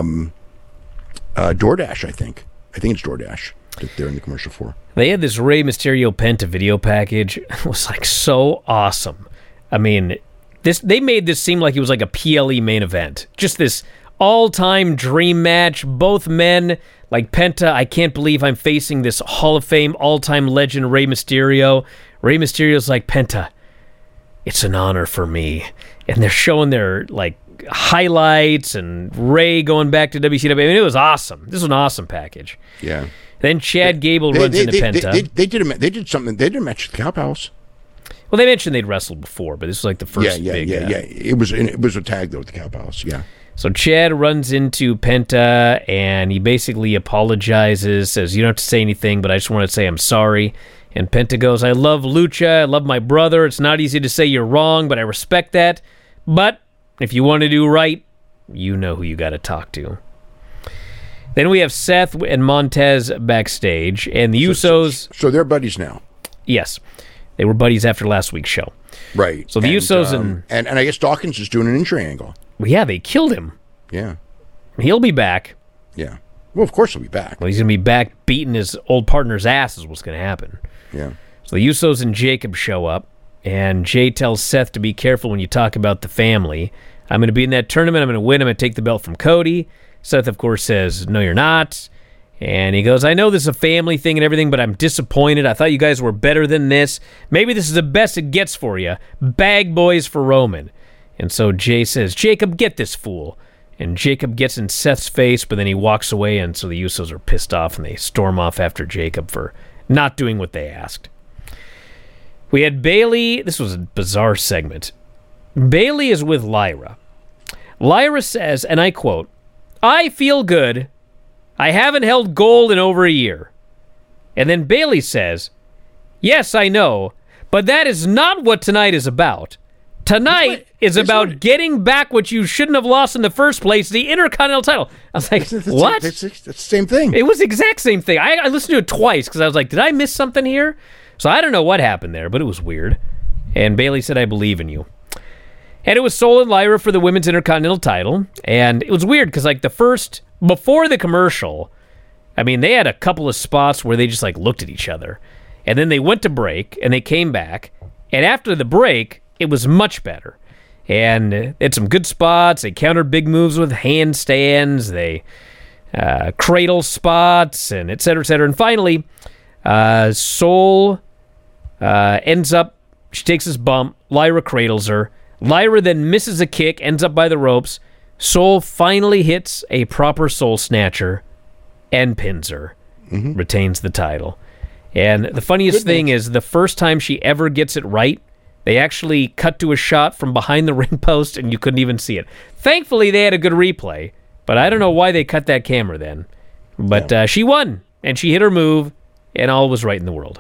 DoorDash, I think it's DoorDash that they're in the commercial for. They had this Rey Mysterio Penta video package. It was so awesome. I mean, they made this seem like it was like a PLE main event. Just this all-time dream match. Both men, like Penta, I can't believe I'm facing this Hall of Fame all-time legend Rey Mysterio. Rey Mysterio's like, Penta, it's an honor for me. And they're showing their highlights and Rey going back to WCW. I mean, it was awesome. This was an awesome package. Yeah. Then Chad Gable runs into Penta. They did something. They did a match at the Cow Palace. Well, they mentioned they'd wrestled before, but this was like the first big... Yeah. It was a tag, though, at the Cow Palace, yeah. So Chad runs into Penta, and he basically apologizes, says, you don't have to say anything, but I just want to say I'm sorry. And Penta goes, I love Lucha, I love my brother. It's not easy to say you're wrong, but I respect that. But if you want to do right, you know who you got to talk to. Then we have Seth and Montez backstage, and the Usos... So they're buddies now. Yes. They were buddies after last week's show. Right. So the Usos and I guess Dawkins is doing an injury angle. Well, yeah, they killed him. Yeah. He'll be back. Yeah. Well, of course he'll be back. Well, he's going to be back beating his old partner's ass is what's going to happen. Yeah. So the Usos and Jacob show up, and Jay tells Seth to be careful when you talk about the family. I'm going to be in that tournament. I'm going to win. I'm going to take the belt from Cody. Seth, of course, says, no, you're not. And he goes, I know this is a family thing and everything, but I'm disappointed. I thought you guys were better than this. Maybe this is the best it gets for you. Bag boys for Roman. And so Jay says, Jacob, get this fool. And Jacob gets in Seth's face, but then he walks away, and so the Usos are pissed off, and they storm off after Jacob for not doing what they asked. We had Bayley. This was a bizarre segment. Bayley is with Lyra. Lyra says, and I quote, I feel good. I haven't held gold in over a year. And then Bayley says, yes, I know, but that is not what tonight is about. Tonight is about getting back what you shouldn't have lost in the first place, the Intercontinental title. I was like, what? It's the same thing. It was the exact same thing. I listened to it twice because I was like, did I miss something here? So I don't know what happened there, but it was weird. And Bayley said, I believe in you. And it was Sol and Lyra for the Women's Intercontinental title. And it was weird because like before the commercial, I mean, they had a couple of spots where they just like looked at each other. And then they went to break and they came back. And after the break, it was much better. And they had some good spots. They countered big moves with handstands. They cradle spots and et cetera, et cetera. And finally, Sol ends up, she takes this bump. Lyra cradles her. Lyra then misses a kick, ends up by the ropes. Sol finally hits a proper Soul Snatcher and pins her. Retains the title. And the funniest thing is the first time she ever gets it right, they actually cut to a shot from behind the ring post and you couldn't even see it. Thankfully, they had a good replay, but I don't know why they cut that camera then. But she won, and she hit her move, and all was right in the world.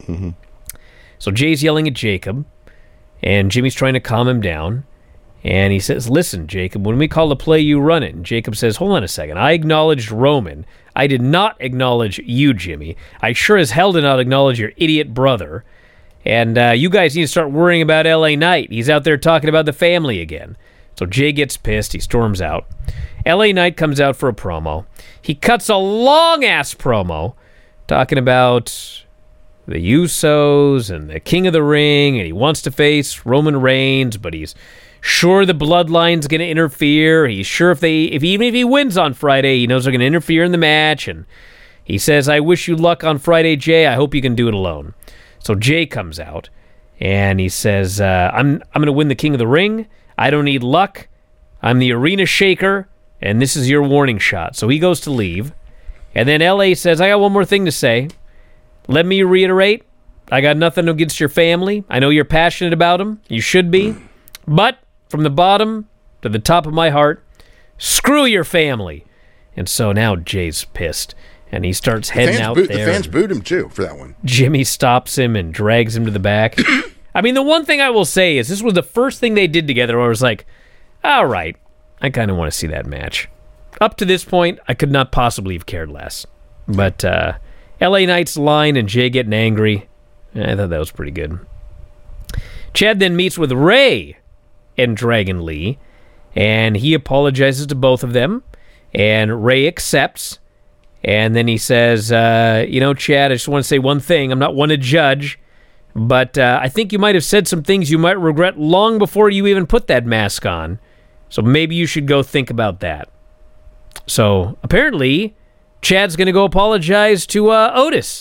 So Jay's yelling at Jacob, and Jimmy's trying to calm him down. And he says, listen, Jacob, when we call the play, you run it. And Jacob says, hold on a second. I acknowledged Roman. I did not acknowledge you, Jimmy. I sure as hell did not acknowledge your idiot brother. And you guys need to start worrying about LA Knight. He's out there talking about the family again. So Jay gets pissed. He storms out. LA Knight comes out for a promo. He cuts a long-ass promo talking about the Usos and the King of the Ring, and he wants to face Roman Reigns, but he's sure the Bloodline's going to interfere. He's sure even if he wins on Friday, he knows they're going to interfere in the match. And he says, I wish you luck on Friday, Jay. I hope you can do it alone. So Jay comes out, and he says, I'm going to win the King of the Ring. I don't need luck. I'm the arena shaker, and this is your warning shot. So he goes to leave. And then LA says, I got one more thing to say. Let me reiterate, I got nothing against your family. I know you're passionate about them. You should be. But from the bottom to the top of my heart, screw your family. And so now Jay's pissed, and he starts heading out there. The fans booed him, too, for that one. Jimmy stops him and drags him to the back. I mean, the one thing I will say is this was the first thing they did together where I was like, all right, I kind of want to see that match. Up to this point, I could not possibly have cared less. But LA Knight's line and Jay getting angry, I thought that was pretty good. Chad then meets with Ray and Dragon Lee, and he apologizes to both of them, and Ray accepts, and then he says, Chad, I just want to say one thing. I'm not one to judge, but I think you might have said some things you might regret long before you even put that mask on, so maybe you should go think about that. So apparently, Chad's going to go apologize to Otis.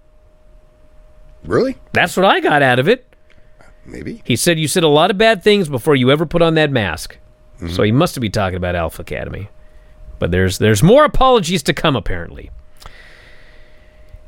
Really? That's what I got out of it. Maybe. He said you said a lot of bad things before you ever put on that mask. So he must be talking about Alpha Academy. But there's more apologies to come, apparently.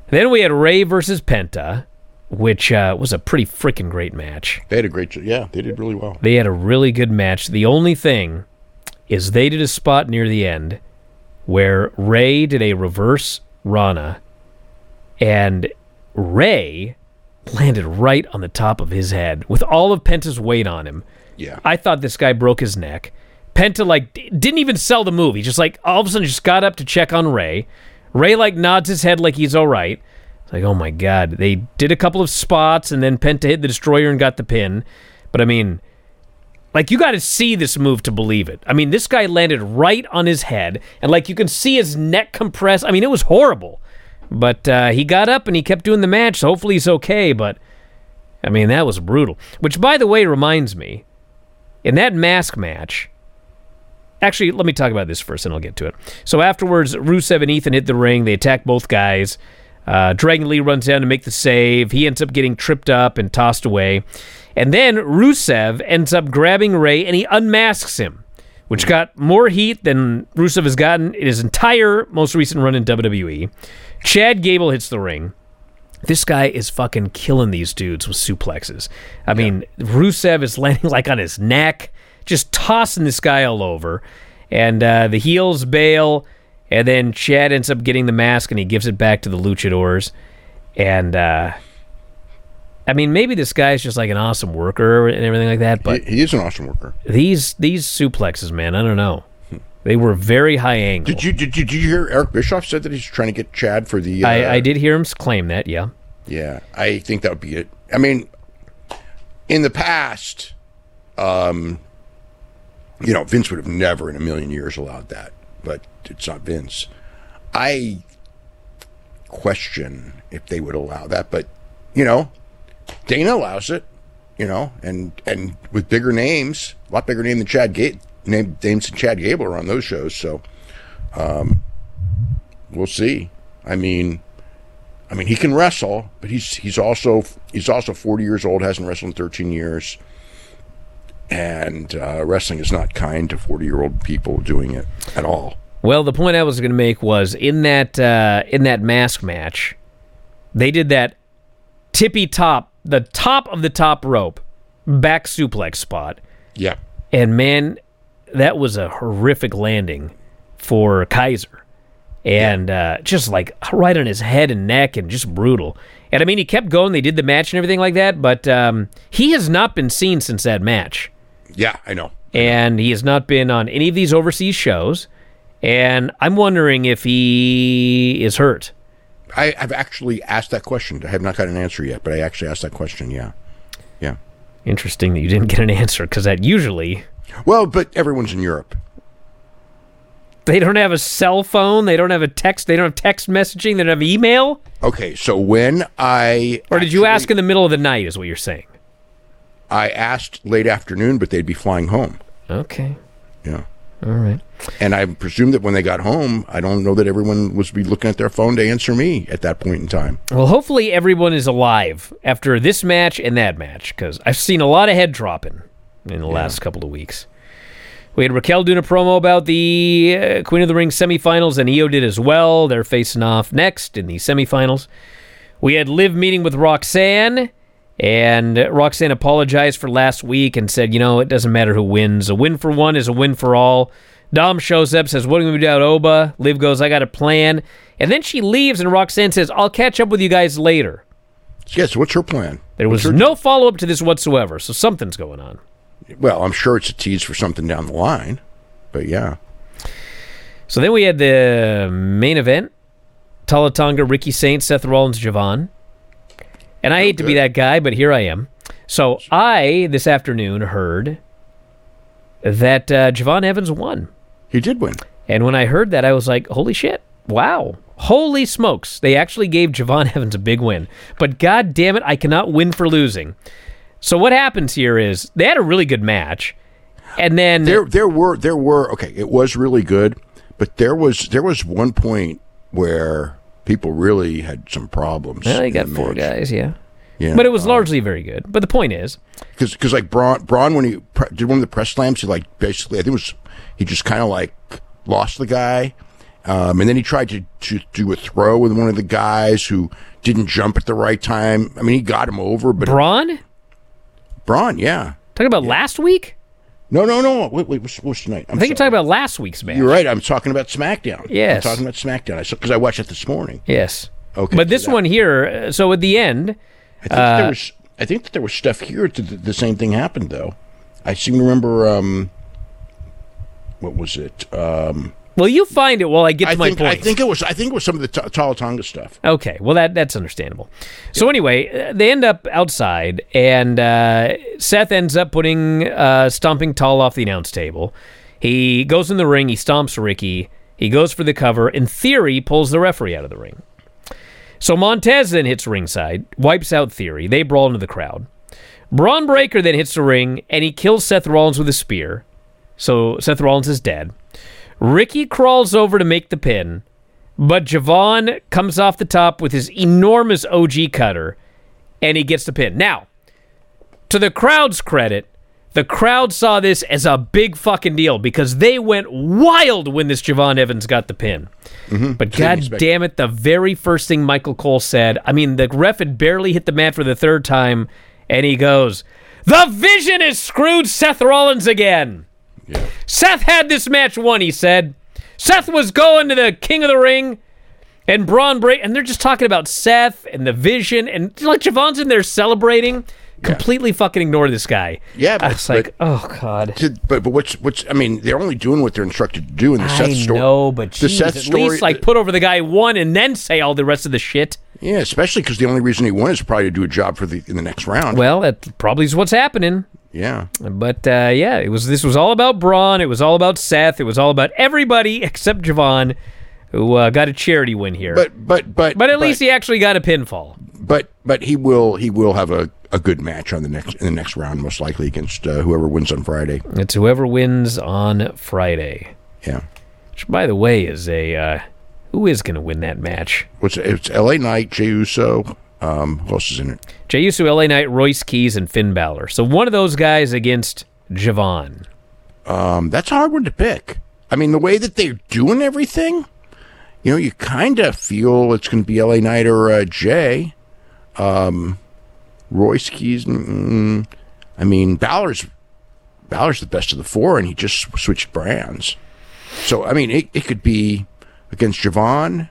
Then we had Ray versus Penta, which was a pretty freaking great match. They had a great, yeah, they did really well. They had a really good match. The only thing is they did a spot near the end where Ray did a reverse Rana, and Ray landed right on the top of his head with all of Penta's weight on him. Yeah. I thought this guy broke his neck. Penta, didn't even sell the move. He just, all of a sudden just got up to check on Ray. Ray, nods his head like he's all right. It's like, oh, my God. They did a couple of spots, and then Penta hit the Destroyer and got the pin. But, I mean, you got to see this move to believe it. I mean, this guy landed right on his head, and, you can see his neck compress. I mean, it was horrible. But he got up, and he kept doing the match, so hopefully he's okay. But, I mean, that was brutal. Which, by the way, reminds me, in that mask match... Actually, let me talk about this first, and I'll get to it. So afterwards, Rusev and Ethan hit the ring. They attack both guys. Dragon Lee runs down to make the save. He ends up getting tripped up and tossed away. And then Rusev ends up grabbing Ray, and he unmasks him, which got more heat than Rusev has gotten in his entire most recent run in WWE. Chad Gable hits the ring. This guy is fucking killing these dudes with suplexes. I mean, Rusev is landing on his neck, just tossing this guy all over. And the heels bail, and then Chad ends up getting the mask, and he gives it back to the luchadors. And, I mean, maybe this guy's just an awesome worker and everything like that, but... He is an awesome worker. These suplexes, man, I don't know. They were very high angle. Did you hear Eric Bischoff said that he's trying to get Chad for the... I did hear him claim that, yeah. Yeah, I think that would be it. I mean, in the past... Vince would have never in a million years allowed that, but it's not Vince. I question if they would allow that, but, Dana allows it, and with bigger names, a lot bigger names than Chad Gable are on those shows, so we'll see. I mean, he can wrestle, but he's also 40 years old, hasn't wrestled in 13 years. And wrestling is not kind to 40-year-old people doing it at all. Well, the point I was going to make was in that mask match, they did that tippy top, the top of the top rope, back suplex spot. Yeah. And man, that was a horrific landing for Kaiser. And just right on his head and neck and just brutal. And I mean, he kept going. They did the match and everything like that, but he has not been seen since that match. Yeah, I know. And he has not been on any of these overseas shows. And I'm wondering if he is hurt. I've actually asked that question. I have not got an answer yet, but I actually asked that question, yeah. Yeah. Interesting that you didn't get an answer, because that usually... Well, but everyone's in Europe. They don't have a cell phone. They don't have a text. They don't have text messaging. They don't have email. Okay, so when or did you ask in the middle of the night? Is what you're saying? I asked late afternoon, but they'd be flying home. Okay. Yeah. All right. And I presume that when they got home, I don't know that everyone was be looking at their phone to answer me at that point in time. Well, hopefully everyone is alive after this match and that match, because I've seen a lot of head dropping in the last couple of weeks. We had Raquel doing a promo about the Queen of the Ring semifinals, and Io did as well. They're facing off next in the semifinals. We had Liv meeting with Roxanne, and Roxanne apologized for last week and said, it doesn't matter who wins. A win for one is a win for all. Dom shows up, says, what are we going to do about Oba? Liv goes, I got a plan. And then she leaves, and Roxanne says, I'll catch up with you guys later. Yes, what's her plan? There was no follow-up to this whatsoever, so something's going on. Well, I'm sure it's a tease for something down the line, but yeah. So then we had the main event. Tala Tonga, Ricky Saints, Seth Rollins, Javon. And I hate to be that guy, but here I am. So I, this afternoon, heard that Javon Evans won. He did win. And when I heard that, I was like, holy shit, wow. Holy smokes. They actually gave Javon Evans a big win. But god damn it, I cannot win for losing. So what happens here is they had a really good match. And then there were okay, it was really good, but there was one point where people really had some problems. Well, they got four guys, yeah. Yeah, but it was largely very good. But the point is, because like Braun when he did one of the press slams, he basically I think he just kind of lost the guy, And then he tried to do a throw with one of the guys who didn't jump at the right time. I mean, he got him over, but Braun? Braun, yeah. Talking about last week? No. Wait, what's tonight? I think you're talking about last week's match. You're right. I'm talking about SmackDown. Yes. I'm talking about SmackDown. Because I watched it this morning. Yes. Okay. But this one here, so at the end... I think that there was stuff here. The same thing happened, though. I seem to remember... what was it? Well, you find it while I get to my point. I think it was some of the Talatonga stuff. Okay, well that's understandable. So anyway, they end up outside, and Seth ends up stomping Tall off the announce table. He goes in the ring, he stomps Ricky, he goes for the cover. In theory, pulls the referee out of the ring. So Montez then hits ringside, wipes out Theory. They brawl into the crowd. Braun Breaker then hits the ring, and he kills Seth Rollins with a spear. So Seth Rollins is dead. Ricky crawls over to make the pin, but Javon comes off the top with his enormous OG cutter, and he gets the pin. Now, to the crowd's credit, the crowd saw this as a big fucking deal because they went wild when this Javon Evans got the pin. Mm-hmm. But god damn it, the very first thing Michael Cole said, I mean, the ref had barely hit the mat for the third time, and he goes, "The Vision has screwed Seth Rollins again." Yeah. Seth had this match won, he said. Seth was going to the King of the Ring, and Braun Breaker, and they're just talking about Seth and the Vision, and like Javon's in there celebrating. Completely fucking ignore this guy. Yeah, I was like, oh god. But what's? I mean, they're only doing what they're instructed to do in the Seth story. I know, but geez, Seth at story, least like put over the guy who won, and then say all the rest of the shit. Yeah, especially because the only reason he won is probably to do a job in the next round. Well, that probably is what's happening. Yeah, but this was all about Braun. It was all about Seth. It was all about everybody except Javon, who got a charity win here. But at least he actually got a pinfall. But he will have a good match in the next round, most likely against whoever wins on Friday. It's whoever wins on Friday. Yeah. Which, by the way, is who is going to win that match? It's L.A. Knight, Jey Uso. Who else is in it? Jey Uso, LA Knight, Royce Keys, and Finn Balor. So one of those guys against Javon. That's a hard one to pick. I mean, the way that they're doing everything, you kind of feel it's going to be LA Knight or Jay. Royce Keys. I mean, Balor's the best of the four, and he just switched brands. So, I mean, it could be against Javon.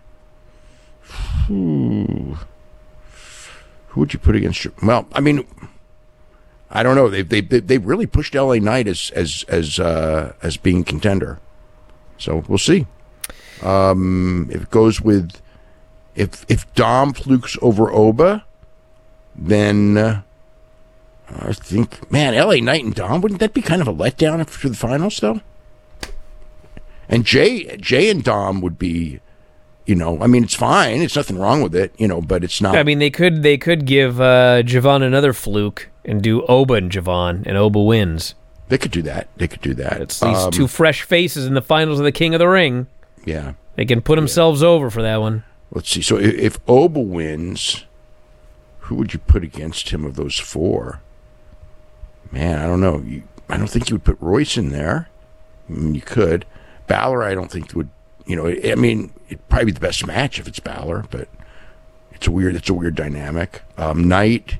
Who would you put against? Well, I mean, I don't know. They really pushed LA Knight as being contender. So we'll see. If it goes with if Dom flukes over Oba, then I think, man, LA Knight and Dom, wouldn't that be kind of a letdown after the finals though? And Jay and Dom would be. I mean, it's fine. It's nothing wrong with it, but it's not. I mean, they could give Javon another fluke and do Oba and Javon, and Oba wins. They could do that. It's these two fresh faces in the finals of the King of the Ring. Yeah. They can put themselves over for that one. Let's see. So if Oba wins, who would you put against him of those four? Man, I don't know. I don't think you would put Royce in there. I mean, you could. Balor, I don't think would. I mean, it'd probably be the best match if it's Balor, but it's a weird dynamic. Knight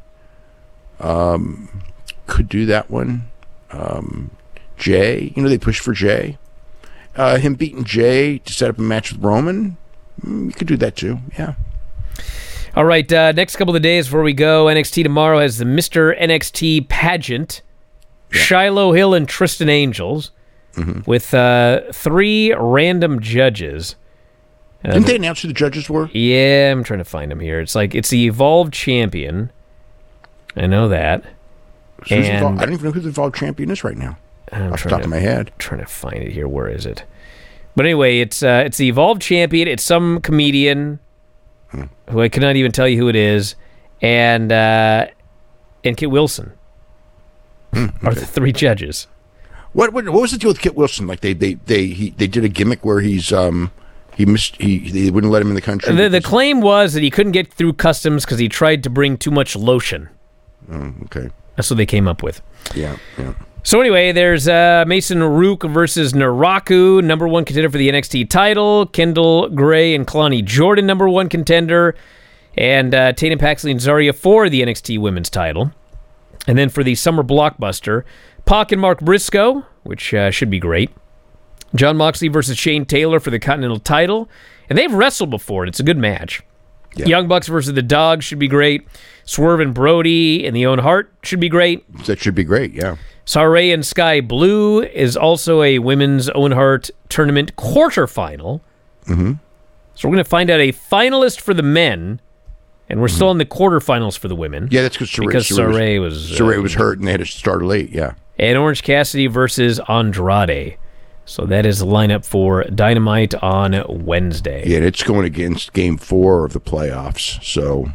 could do that one. Jay, they push for Jay. Him beating Jay to set up a match with Roman, you could do that too, yeah. All right, next couple of days before we go, NXT tomorrow has the Mr. NXT pageant, Shiloh Hill and Tristan Angels. Mm-hmm. With 3 random judges. Didn't they announce who the judges were? Yeah, I'm trying to find them here. It's the Evolved Champion. I know that. So I don't even know who the Evolved Champion is right now. Off the top of my head. I'm trying to find it here. Where is it? But anyway, it's the Evolved Champion. It's some comedian who I cannot even tell you who it is, and Kit Wilson are the 3 judges. What was the deal with Kit Wilson? Like they did a gimmick where they wouldn't let him in the country. The claim was that he couldn't get through customs because he tried to bring too much lotion. Oh, okay. That's what they came up with. Yeah. So anyway, there's Mason Rook versus Naraku, number one contender for the NXT title. Kendall Gray and Kalani Jordan, number one contender. And Tatum Paxley and Zarya for the NXT women's title. And then for the summer blockbuster, Pac and Mark Briscoe, which should be great. Jon Moxley versus Shane Taylor for the Continental title. And they've wrestled before, and it's a good match. Yeah. Young Bucks versus the Dogs should be great. Swerve and Brody and the Owen Hart should be great. That should be great, yeah. Sarray and Sky Blue is also a women's Owen Hart tournament quarterfinal. Mm-hmm. So we're going to find out a finalist for the men, and we're still in the quarterfinals for the women. Yeah, that's because Sarray was hurt and they had to start late, yeah. And Orange Cassidy versus Andrade. So that is the lineup for Dynamite on Wednesday. Yeah, it's going against Game 4 of the playoffs. So,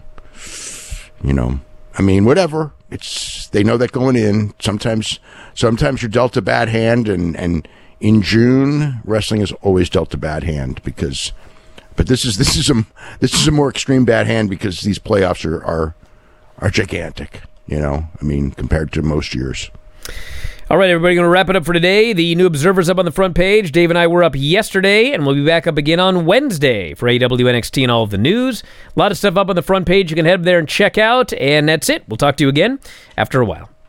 I mean, whatever. They know that going in. Sometimes you're dealt a bad hand, and in June, wrestling is always dealt a bad hand but this is a more extreme bad hand because these playoffs are gigantic. I mean, compared to most years. All right, everybody, going to wrap it up for today. The new Observer's up on the front page. Dave and I were up yesterday, and we'll be back up again on Wednesday for AEW NXT and all of the news. A lot of stuff up on the front page you can head there and check out, and that's it. We'll talk to you again after a while.